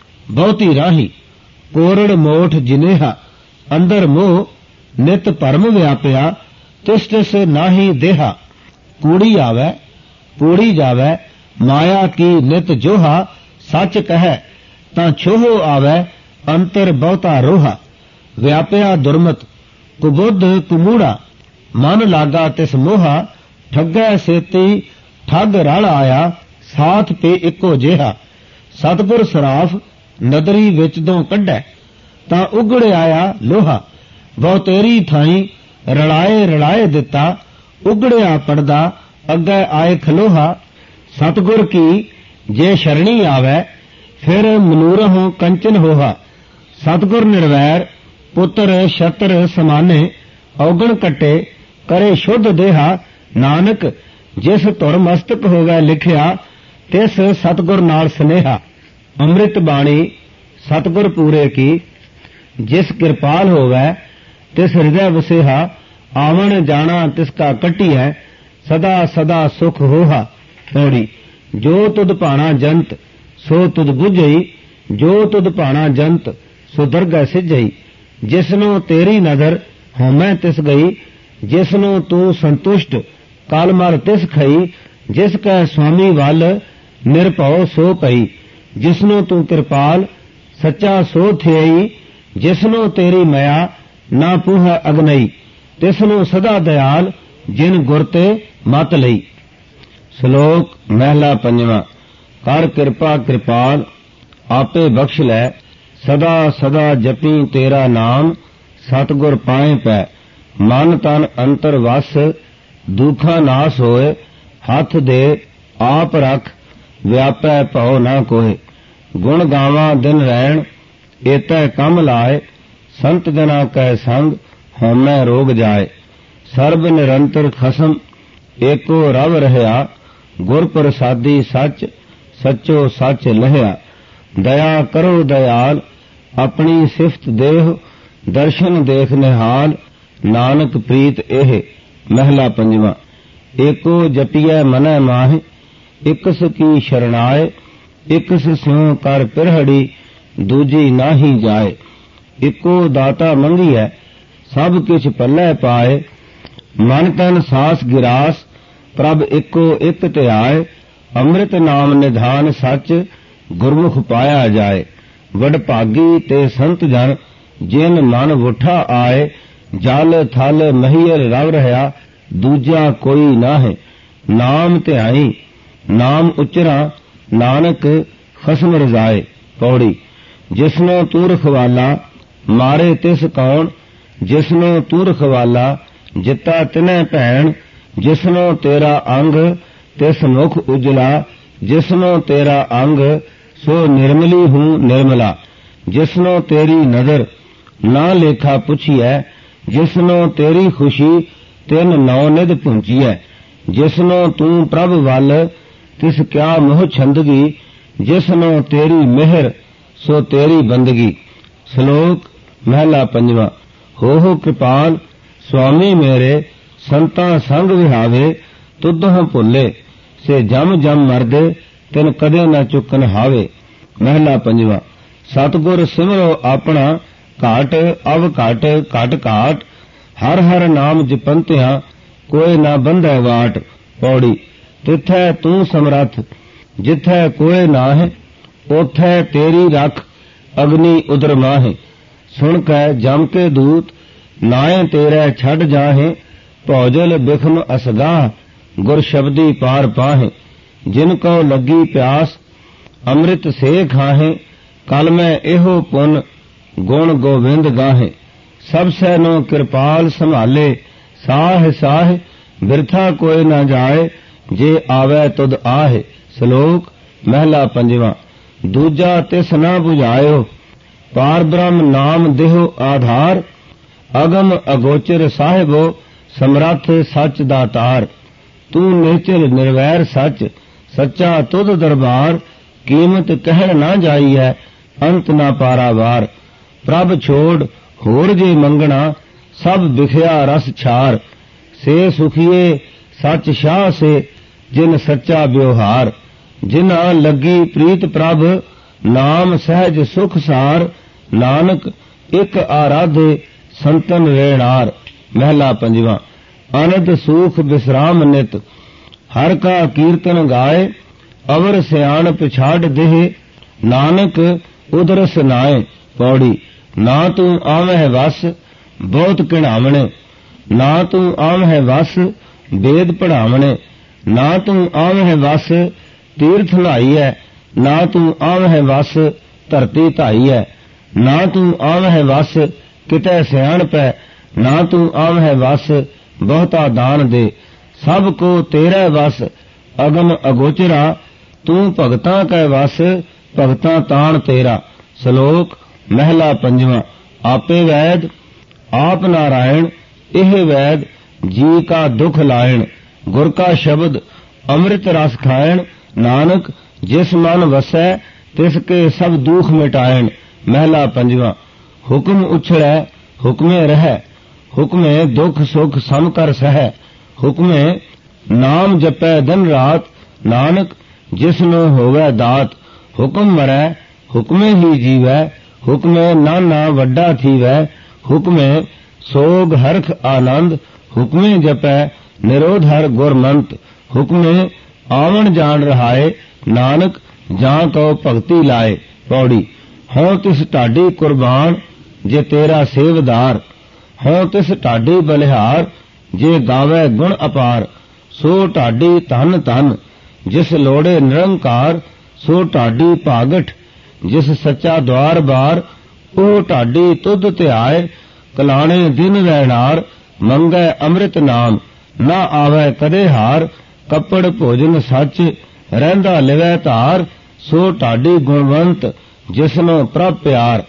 ਬਹੁਤੀ ਰਾਹੀ, ਕੋਰੜ ਮੋਠ ਜਿਨੇਹਾ। ਅੰਦਰ ਮੋਹ ਨਿਤ ਭਰਮ ਵਿਆਪਿਆ, ਤਿਸ ਤਿਸ ਨਾਹੀ ਦੇਹਾ। ਕੂੜੀ ਆਵੈ ਕੂੜੀ ਜਾਵੈ, ਮਾਇਆ ਕੀ ਨਿਤ ਜੋਹਾ। ਸੱਚ ਕਹੈ ਤਾਂ ਛੋਹੋ ਆਵੈ, ਅੰਤਰ ਬਹੁਤਾ ਰੋਹਾ। ਵਿਆਪਿਆ ਦੁਰਮਤ ਕੁਬੁੱਧ ਕੁਮੂੜਾ, ਮਨ ਲਾਗਾ ਤਿਸ ਮੋਹਾ। ਠੱਗੈ ਸੇਤੀ ਠੱਗ ਰਲ ਆਇਆ, ਸਾਥ ਪੇ ਇੱਕੋ ਜਿਹਾ। ਸਤਿਗੁਰ ਸਰਾਫ ਨਦਰੀ ਵਿੱਚੋਂ ਕੱਢੈ, ਤਾਂ ਉਗੜ ਆਇਆ ਲੋਹਾ। ਬਹੁ ਤੇਰੀ ਥਾਈ ਰਲਾਏ ਰਲਾਏ ਦਿੱਤਾ, ਉਗੜਿਆ ਪੜਦਾ ਅੱਗੇ ਆਏ ਖਲੋਹਾ। ਸਤਿਗੁਰ ਕੀ ਜੇ ਸ਼ਰਣੀ ਆਵੈ, ਫਿਰ ਮਨੂਰਹੁ ਕੰਚਨ ਹੋਹਾ। ਸਤਿਗੁਰ ਨਿਰਵੈਰ ਪੁੱਤਰ ਛਤਰ ਸਮਾਨੇ, ਔਗਣ ਕੱਟੇ ਕਰੇ ਸ਼ੁੱਧ ਦੇਹਾ। ਨਾਨਕ ਜਿਸ ਧੁਰ ਮਸਤਕ ਹੋਵੇ ਲਿਖਿਆ, ਤਿਸ ਸਤਿਗੁਰ ਨਾਲ ਸਨੇਹਾ। ਅੰਮ੍ਰਿਤ ਬਾਣੀ ਸਤਿਗੁਰ ਪੂਰੇ ਕੀ, ਜਿਸ ਕਿਰਪਾਲ ਹੋਵੇ ਤਿਸ ਹਿਰਦੈ ਵਸਿਹਾ। ਆਵਣ ਜਾਣਾ ਤਿਸ ਕਾ ਕੱਟੀਐ, ਸਦਾ ਸਦਾ ਸੁਖ ਹੋਹਾ। ਪੌੜੀ। ਜੋ ਤੁਧ ਭਾਣਾ ਜੰਤ ਸੋ ਤੁਧ ਬੁਝਈ, ਜੋ ਤੁਧ ਭਾਣਾ ਜੰਤ ਸੋ ਦਰਗਹਿ ਸਿਝਈ। ਜਿਸਨੂੰ ਤੇਰੀ ਨਜ਼ਰ ਹਉਮੈ ਤਿਸ ਗਈ, ਜਿਸਨੂੰ ਤੂੰ ਸੰਤੁਸ਼ਟ ਕਲ ਮਲ ਤਿਸ ਖਈ। ਜਿਸ ਕੈ ਸੁਆਮੀ ਵੱਲ ਨਿਰਭਉ ਸੋ ਪਈ, ਜਿਸਨੂੰ ਤੂੰ ਕਿਰਪਾਲ ਸੱਚਾ ਸੋ ਥਿਆਈ। ਜਿਸਨੂੰ ਤੇਰੀ ਮਾਇਆ ਨਾ ਪੂਹ ਅਗਨਈ, ਤਿਸਨੂੰ ਸਦਾ ਦਿਆਲ ਜਿਨ ਗੁਰ ਤੇ ਮਤ ਲਈ। ਸ਼ਲੋਕ ਮਹਿਲਾ ਪੰਜਵਾਂ। ਕਰ ਕਿਰਪਾ ਕਿਰਪਾਲ ਆਪੇ ਬਖਸ਼ ਲੈ, ਸਦਾ ਸਦਾ ਜਪੀ ਤੇਰਾ ਨਾਮ। ਸਤਿਗੁਰ ਪਾਏ ਪੈ ਮਨ ਤਨ ਅੰਤਰ ਵਸ, ਦੁਖਾਂ ਨਾਸ ਹੋਏ ਹੱਥ ਦੇ ਆਪ ਰਖ। ਵਿਆਪੈ ਭਉ ਨਾ ਕੋਏ, ਗੁਣ ਗਾਵਾਂ ਦਿਨ ਰਹਿਣ ਏਤੈ ਕੰਮ ਲਾਏ। ਸੰਤ ਜਨਾ ਕੈ ਸੰਗ ਹਉਮੈ ਰੋਗ ਜਾਏ। ਸਰਬ ਨਿਰੰਤਰ ਖਸਮ ਏਕੋ ਰਵ ਰਹਿਆ, ਗੁਰ ਪ੍ਰਸਾਦੀ ਸੱਚ ਸੱਚੋ ਸੱਚ ਲਹਿਆ। ਦਇਆ ਕਰੋ ਦਇਆਲ ਆਪਣੀ ਸਿਫਤ ਦੇਹ, ਦਰਸ਼ਨ ਦੇਖ ਨਿਹਾਲ ਨਾਨਕ ਪ੍ਰੀਤ ਇਹ। ਮਹਿਲਾ ਪੰਜਵਾਂ। ਏਕੋ ਜਪੀਐ ਮਨੈ ਮਾਹਿ, ਇਕਸ ਕੀ ਸ਼ਰਣਾਏ। ਇਕਸ ਸਿਉ ਕਰ ਪਿਰਹੜੀ, ਦੂਜੀ ਨਾਹੀ ਜਾਏ। ਇੱਕੋ ਦਾਤਾ ਮੰਗੀਐ ਸਭ ਕਿਛ ਪੱਲੇ ਪਾਏ। ਮਨ ਤਨ ਸਾਸ ਗਿਰਾਸ ਪ੍ਰਭ ਇੱਕੋ ਇੱਕ ਧਿਆਏ। ਅੰਮ੍ਰਿਤ ਨਾਮ ਨਿਧਾਨ ਸੱਚ ਗੁਰਮੁਖ ਪਾਇਆ ਜਾਏ। ਵਡਭਾਗੀ ਤੇ ਸੰਤ ਜਨ ਜਿਨ ਮਨ ਵੁਠਾ ਆਏ। ਜਲ ਥਲ ਮਹੀਰ ਰਵ ਰਹਾ ਦੂਜਾ ਕੋਈ ਨਾਹੇ। ਨਾਮ ਧਿਆਈ ਨਾਮ ਉਚਰਾ ਨਾਨਕ ਖਸਮ ਰਜ਼ਾਏ। ਪੌੜੀ। ਜਿਸਨੂੰ ਤੂੰ ਰਖਵਾਲਾ ਮਾਰੇ ਤਿਸ ਕੌਣ, ਜਿਸਨੂੰ ਤੂੰ ਰਖਵਾਲਾ, ਜਿੱਤਾ ਤਿਨੈ ਭੈਣ, ਜਿਸਨੂੰ ਤੇਰਾ ਅੰਗ ਤਿਸ ਮੁਖ ਉਜਲਾ, ਜਿਸਨੂੰ ਤੇਰਾ ਅੰਗ ਸੋ ਨਿਰਮਲੀ ਹੂੰ ਨਿਰਮਲਾ, ਜਿਸਨੂੰ ਤੇਰੀ ਨਦਰ ਨਾ ਲੇਖਾ ਪੁੱਛੀਐ, ਜਿਸਨੂੰ ਤੇਰੀ ਖੁਸ਼ੀ ਤਿਨ ਨੌ ਨਿਧ ਪੁੰਚੀਐ, ਜਿਸਨੂੰ ਤੂੰ ਪ੍ਰਭ ਵੱਲ ਤਿਸ ਕਿਆ ਮੋਹ ਛੰਦਗੀ, ਜਿਸਨੂੰ ਤੇਰੀ ਮਿਹਰ ਸੋ ਤੇਰੀ ਬੰਦਗੀ। ਸ਼ਲੋਕ ਮਹਿਲਾ ਪੰਜਵਾਂ। ਹੋ ਕਿਰਪਾਲ ਸੁਆਮੀ ਮੇਰੇ, ਸੰਤਾਂ ਸੰਗ ਵਿਹਾਵੇ, ਤੁਧੋਂ ਭੁੱਲੇ ਸੇ ਜਮ ਜਮ ਮਰਦੇ, ਤਿਨ ਕਦੇ ਨਾ ਚੁੱਕਨ ਹਾਵੇ। ਮਹਿਲਾ ਪੰਜਵਾਂ। ਸਤਿਗੁਰ ਸਿਮਰੋ ਆਪਣਾ, ਘਾਟ ਅਵ ਘਟ ਘਟ ਘਾਟ, ਹਰ ਹਰ ਨਾਮ ਜਪੰਤਿਆਂ, ਕੋਈ ਨਾ ਬੰਧੈ ਵਾਟ। ਪੌੜੀ। ਤਿਥੈ ਤੂੰ ਸਮਰੱਥ, ਜਿਥੈ ਕੋਇ ਨਾਹਿ, ਉਥੈ ਤੇਰੀ ਰਖ ਅਗਨੀ ਉਦਰ ਮਾਹਿ। ਸੁਣ ਕੈ ਜਮ ਕੇ ਦੂਤ, ਨਾਏ ਤੇਰੇ ਛੱਡ ਜਾਹੇ, ਭੌਜਲ ਬਿਖਮ ਅਸਗਾਹ, ਗੁਰ ਸ਼ਬਦੀ ਪਾਰ ਪਾਹੇ। ਜਿਨ ਕੋ ਲੱਗੀ ਪਿਆਸ, ਅੰਮ੍ਰਿਤ ਸੇ ਖਾਹੇ, ਕਲ ਮੈਂ ਇਹੋ ਪੁਨ ਗੁਣ ਗੋਵਿੰਦ ਗਾਹੇ। ਸਭ ਸੈ ਨੋ ਕਿਰਪਾਲ ਸੰਭਾਲੇ, ਸਾਹ ਸਾਹ ਬਿਰਥਾ ਕੋਈ ਨਾ ਜਾਏ, ਜੇ ਆਵੈ ਤੁਧ ਆਹੇ। ਸ਼ਲੋਕ ਮਹਿਲਾ ਪੰਜਵਾਂ। ਦੂਜਾ ਤਿਸ ਨਾ 부ਝਾਇਓ, ਪਾਰ ਬ੍ਰਹਮ ਨਾਮ ਦੇਹੋ ਆਧਾਰ, ਅਗਮ ਅਗੋਚਰ ਸਾਹਿਬੋ, ਸਮਰੱਥ ਸੱਚ ਦਾਤਾਰ। ਤੂੰ ਨਿਚਲ ਨਿਰਵੈਰ ਸੱਚ, ਸੱਚਾ ਤੁਧ ਦਰਬਾਰ, ਕੀਮਤ ਕਹਿਣ ਨਾ ਜਾਈਐ, ਅੰਤ ਨਾ ਪਾਰਾਵਾਰ। ਪ੍ਰਭ ਛੋੜ ਹੋਰ ਜੇ ਮੰਗਣਾ, ਸਭ ਵਿਖਿਆ ਰਸ ਛਾਰ, ਸੇ ਸੁਖੀਏ ਸੱਚ ਸ਼ਾਹ ਸੇ, ਜਿਨ ਸੱਚਾ ਵਿਵਹਾਰ। ਜਿਨ੍ਹਾਂ ਲੱਗੀ ਪ੍ਰੀਤ ਪ੍ਰਭ, ਨਾਮ ਸਹਿਜ ਸੁਖ ਸਾਰ, ਨਾਨਕ ਇਕ ਆਰਾਧੇ ਸੰਤਨ ਰੇਣਾਰ। ਮਹਿਲਾ ਪੰਜਵਾਂ। ਅਨੰਦ ਸੂਖ ਵਿਸਰਾਮ ਨਿਤ, ਹਰ ਕਾ ਕੀਰਤਨ ਗਾਏ, ਅਵਰ ਸਿਆਣਪ ਛਾੜ ਦੇਹ, ਨਾਨਕ ਉਦਰਸ ਨਾਏ। ਪੌੜੀ। ਨਾ ਤੂੰ ਆਵਹਿ ਵਸ, ਬਹੁਤ ਕਿਣਾਵਣੇ, ਨਾ ਤੂੰ ਆਵਹਿ ਵਸ, ਵੇਦ ਪੜਾਵਣੇ, ਨਾ ਤੂੰ ਆਵਹਿ ਵਸ, ਤੀਰਥ ਨਹਾਈਐ, ਨਾ ਤੂੰ ਆਵਹਿ ਵਸ, ਧਰਤੀ ਧਾਈਐ, ਨਾ ਤੂੰ ਆਵਹਿ ਵਸ, ਕਿਤੇ ਸਿਆਣਪੈ, ਨਾ ਤੂੰ ਆਵਹਿ ਵਸ, ਬਹੁਤਾ ਦਾਨ ਦੇ। ਸਭ ਕੋ ਤੇਰਾ ਵਸ, ਅਗਮ ਅਗੋਚਰਾ, ਤੂੰ ਭਗਤਾਂ ਕੈ ਵਸ, ਭਗਤਾਂ ਤਾਣ ਤੇਰਾ। ਸ਼ਲੋਕ ਮਹਿਲਾ ਪੰਜਵਾਂ। ਆਪੇ ਵੈਦ ਆਪ ਨਾਰਾਇਣ, ਇਹ ਵੈਦ ਜੀ ਕਾ ਦੁਖ ਲਾਇਣ, ਗੁਰ ਕਾ ਸ਼ਬਦ ਅੰਮ੍ਰਿਤ ਰਸ ਖਾਇਣ, ਨਾਨਕ ਜਿਸ ਮਨ ਵਸੈ, ਤਿਸ ਕੇ ਸਭ ਦੁਖ ਮਿਟਾਇਣ। ਮਹਿਲਾ ਪੰਜਵਾਂ। ਹੁਕਮ ਉਛੜੈ ਹੁਕਮੇ ਰਹਿ, ਹੁਕਮੇ ਦੁਖ ਸੁਖ ਸਮ ਕਰ ਸਹਿ, ਹੁਕਮੇ ਨਾਮ ਜਪੈ ਦਿਨ ਰਾਤ, ਨਾਨਕ ਜਿਸ ਨੂੰ ਹੋਵੈ ਦਾਤ। ਹੁਕਮ ਮਰੈ ਹੁਕਮੇ ਹੀ ਜੀਵੈ, ਹੁਕਮੇ ਨਾਨਾ ਵੱਡਾ ਥੀਵੈ, ਹੁਕਮੇ ਸੋਗ ਹਰਖ ਆਨੰਦ, ਹੁਕਮੇ ਜਪੈ ਨਿਰੋਧ ਹਰ ਗੁਰਮੰਤ। ਹੁਕਮੇ ਆਵਣ ਜਾਣ ਰਹਾਏ, ਨਾਨਕ ਜਾਂ ਕੋ ਭਗਤੀ ਲਾਏ। ਪੌੜੀ। ਹਉ ਤਿਸ ਢਾਡੀ ਕੁਰਬਾਨ, ਜੇ ਤੇਰਾ ਸੇਵਦਾਰ, ਹਉ ਤਿਸ ਢਾਡੀ ਬਲਿਹਾਰ, ਜੇ ਗਾਵੇ ਗੁਣ ਅਪਾਰ। ਸੋ ਢਾਡੀ ਧਨ ਧਨ, ਜਿਸ ਲੋੜੇ ਨਿਰੰਕਾਰ, ਸੋ ਢਾਡੀ ਭਾਗਠ, ਜਿਸ ਸੱਚਾ ਦਵਾਰ ਬਾਰ। ਉਹ ਢਾਡੀ ਤੁਧ ਧਿਆਏ, ਕਲਾਣੇ ਦਿਨ ਰਹਿਣਾਰ, ਮੰਗੈ ਅੰਮ੍ਰਿਤ ਨਾਮ, ਨਾ ਆਵੈ ਕਦੇ ਹਾਰ। ਕੱਪੜ ਭੋਜਨ ਸੱਚ, ਰਹਿੰਦਾ ਲਿਵੈ ਧਾਰ, ਸੋ ਢਾਡੀ ਗੁਣਵੰਤ, ਜਿਸਨੂੰ ਪ੍ਰਭ ਪਿਆਰ।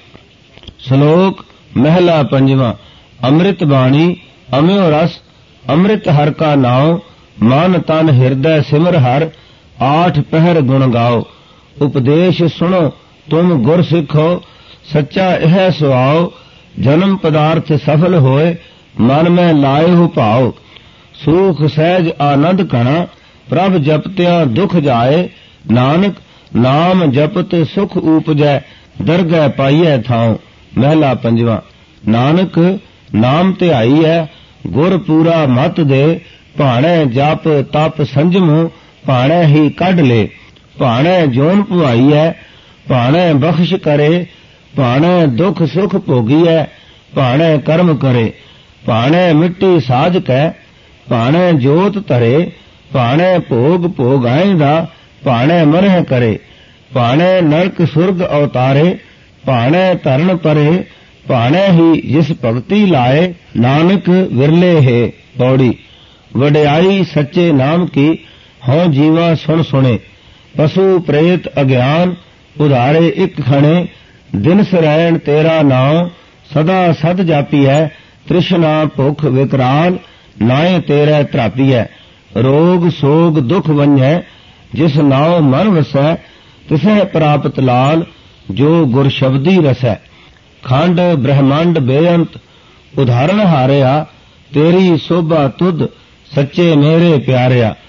ਸ਼ਲੋਕ ਮਹਿਲਾ ਪੰਜਵਾਂ। ਅੰਮ੍ਰਿਤ ਬਾਣੀ ਅਮਿਓ ਰਸ, ਅੰਮ੍ਰਿਤ ਹਰ ਕਾ ਨਾਉ, ਮਨ ਤਨ ਹਿਰਦੈ ਸਿਮਰ ਹਰ, ਆਠ ਪਹਿਰ ਗੁਣ ਗਾਓ। ਉਪਦੇਸ਼ ਸੁਣੋ ਤੁਮ ਗੁਰ ਸਿੱਖੋ, ਸੱਚਾ ਇਹ ਸੁਆਓ, ਜਨਮ ਪਦਾਰਥ ਸਫਲ ਹੋਏ, ਮਨ ਮੈਂ ਲਾਏ ਹੋ ਭਾਉ। ਸੂਖ ਸਹਿਜ ਆਨੰਦ ਕਣਾ, ਪ੍ਰਭ ਜਪਤਿਆਂ ਦੁਖ ਜਾਏ, ਨਾਨਕ ਨਾਮ ਜਪਤ ਸੁਖ ਊਪਜੈ, ਦਰਗਹਿ ਪਾਈਐ ਥਾਉ। ਮਹਿਲਾ ਪੰਜਵਾਂ। ਨਾਨਕ ਨਾਮ ਧਿਆਈਐ, ਗੁਰ ਪੂਰਾ ਮਤ ਦੇ, ਭਾਣੈ ਜਪ ਤਪ ਸੰਜਮ, ਭਾਣੈ ਹੀ ਕੱਢ ਲੇ। ਭਾਣੈ ਜੋਨ ਭੁਆਈਐ, ਭਾਣੈ ਬਖਸ਼ ਕਰੇ, ਭਾਣੈ ਦੁਖ ਸੁਖ ਭੋਗੀਐ, ਭਾਣੈ ਕਰਮ ਕਰੇ। ਭਾਣੈ ਮਿੱਟੀ ਸਾਜ ਕੈ, ਭਾਣੈ ਜੋਤ ਧਰੇ, ਭਾਣੈ ਭੋਗ ਭੋਗਾਇਂਦਾ, ਭਾਣੈ ਮਰਹਿ ਕਰੇ। ਭਾਣੈ ਨਰਕ ਸੁਰਗ ਅਵਤਾਰੇ, ਭਾਣੈ ਧਰਨ ਪਰੇ, ਭਾਣੇ ਹੀ ਜਿਸ ਭਗਤੀ ਲਾਏ ਨਾਨਕ ਵਿਰਲੇ ਹੈ ਪੌੜੀ। ਵਡਿਆਈ ਸੱਚੇ ਨਾਮ ਕੀ ਹਉ ਜੀਵਾ ਸੁਣ ਸੁਣੇ। ਪਸ਼ੂ ਪ੍ਰੇਤ ਅਗਿਆਨ ਉਧਾਰੇ ਇੱਕ ਖਣੇ। ਦਿਨ ਸਰੈਣ ਤੇਰਾ ਨਾਮ ਸਦਾ ਸਦ ਜਾਪੀਐ। ਤ੍ਰਿਸ਼ਨਾ ਭੁਖ ਵਿਕਰਾਲ ਨਾਏ ਤੇਰੇ ਧਰਾਪੀਐ। ਰੋਗ ਸੋਗ ਦੁਖ ਵੰਝੈ ਜਿਸ ਨਾਉ ਮਨ ਵਸੈ। ਤਿਸੈ ਪ੍ਰਾਪਤ ਲਾਲ ਜੋ ਗੁਰ ਸ਼ਬਦੀ ਰਸੈ। ਖੰਡ ਬ੍ਰਹਮੰਡ ਬੇਅੰਤ ਉਧਾਰਨ ਹਾਰਿਆ। ਤੇਰੀ ਸੋਭਾ ਤੁਧ ਸੱਚੇ ਮੇਰੇ ਪਿਆਰਿਆ।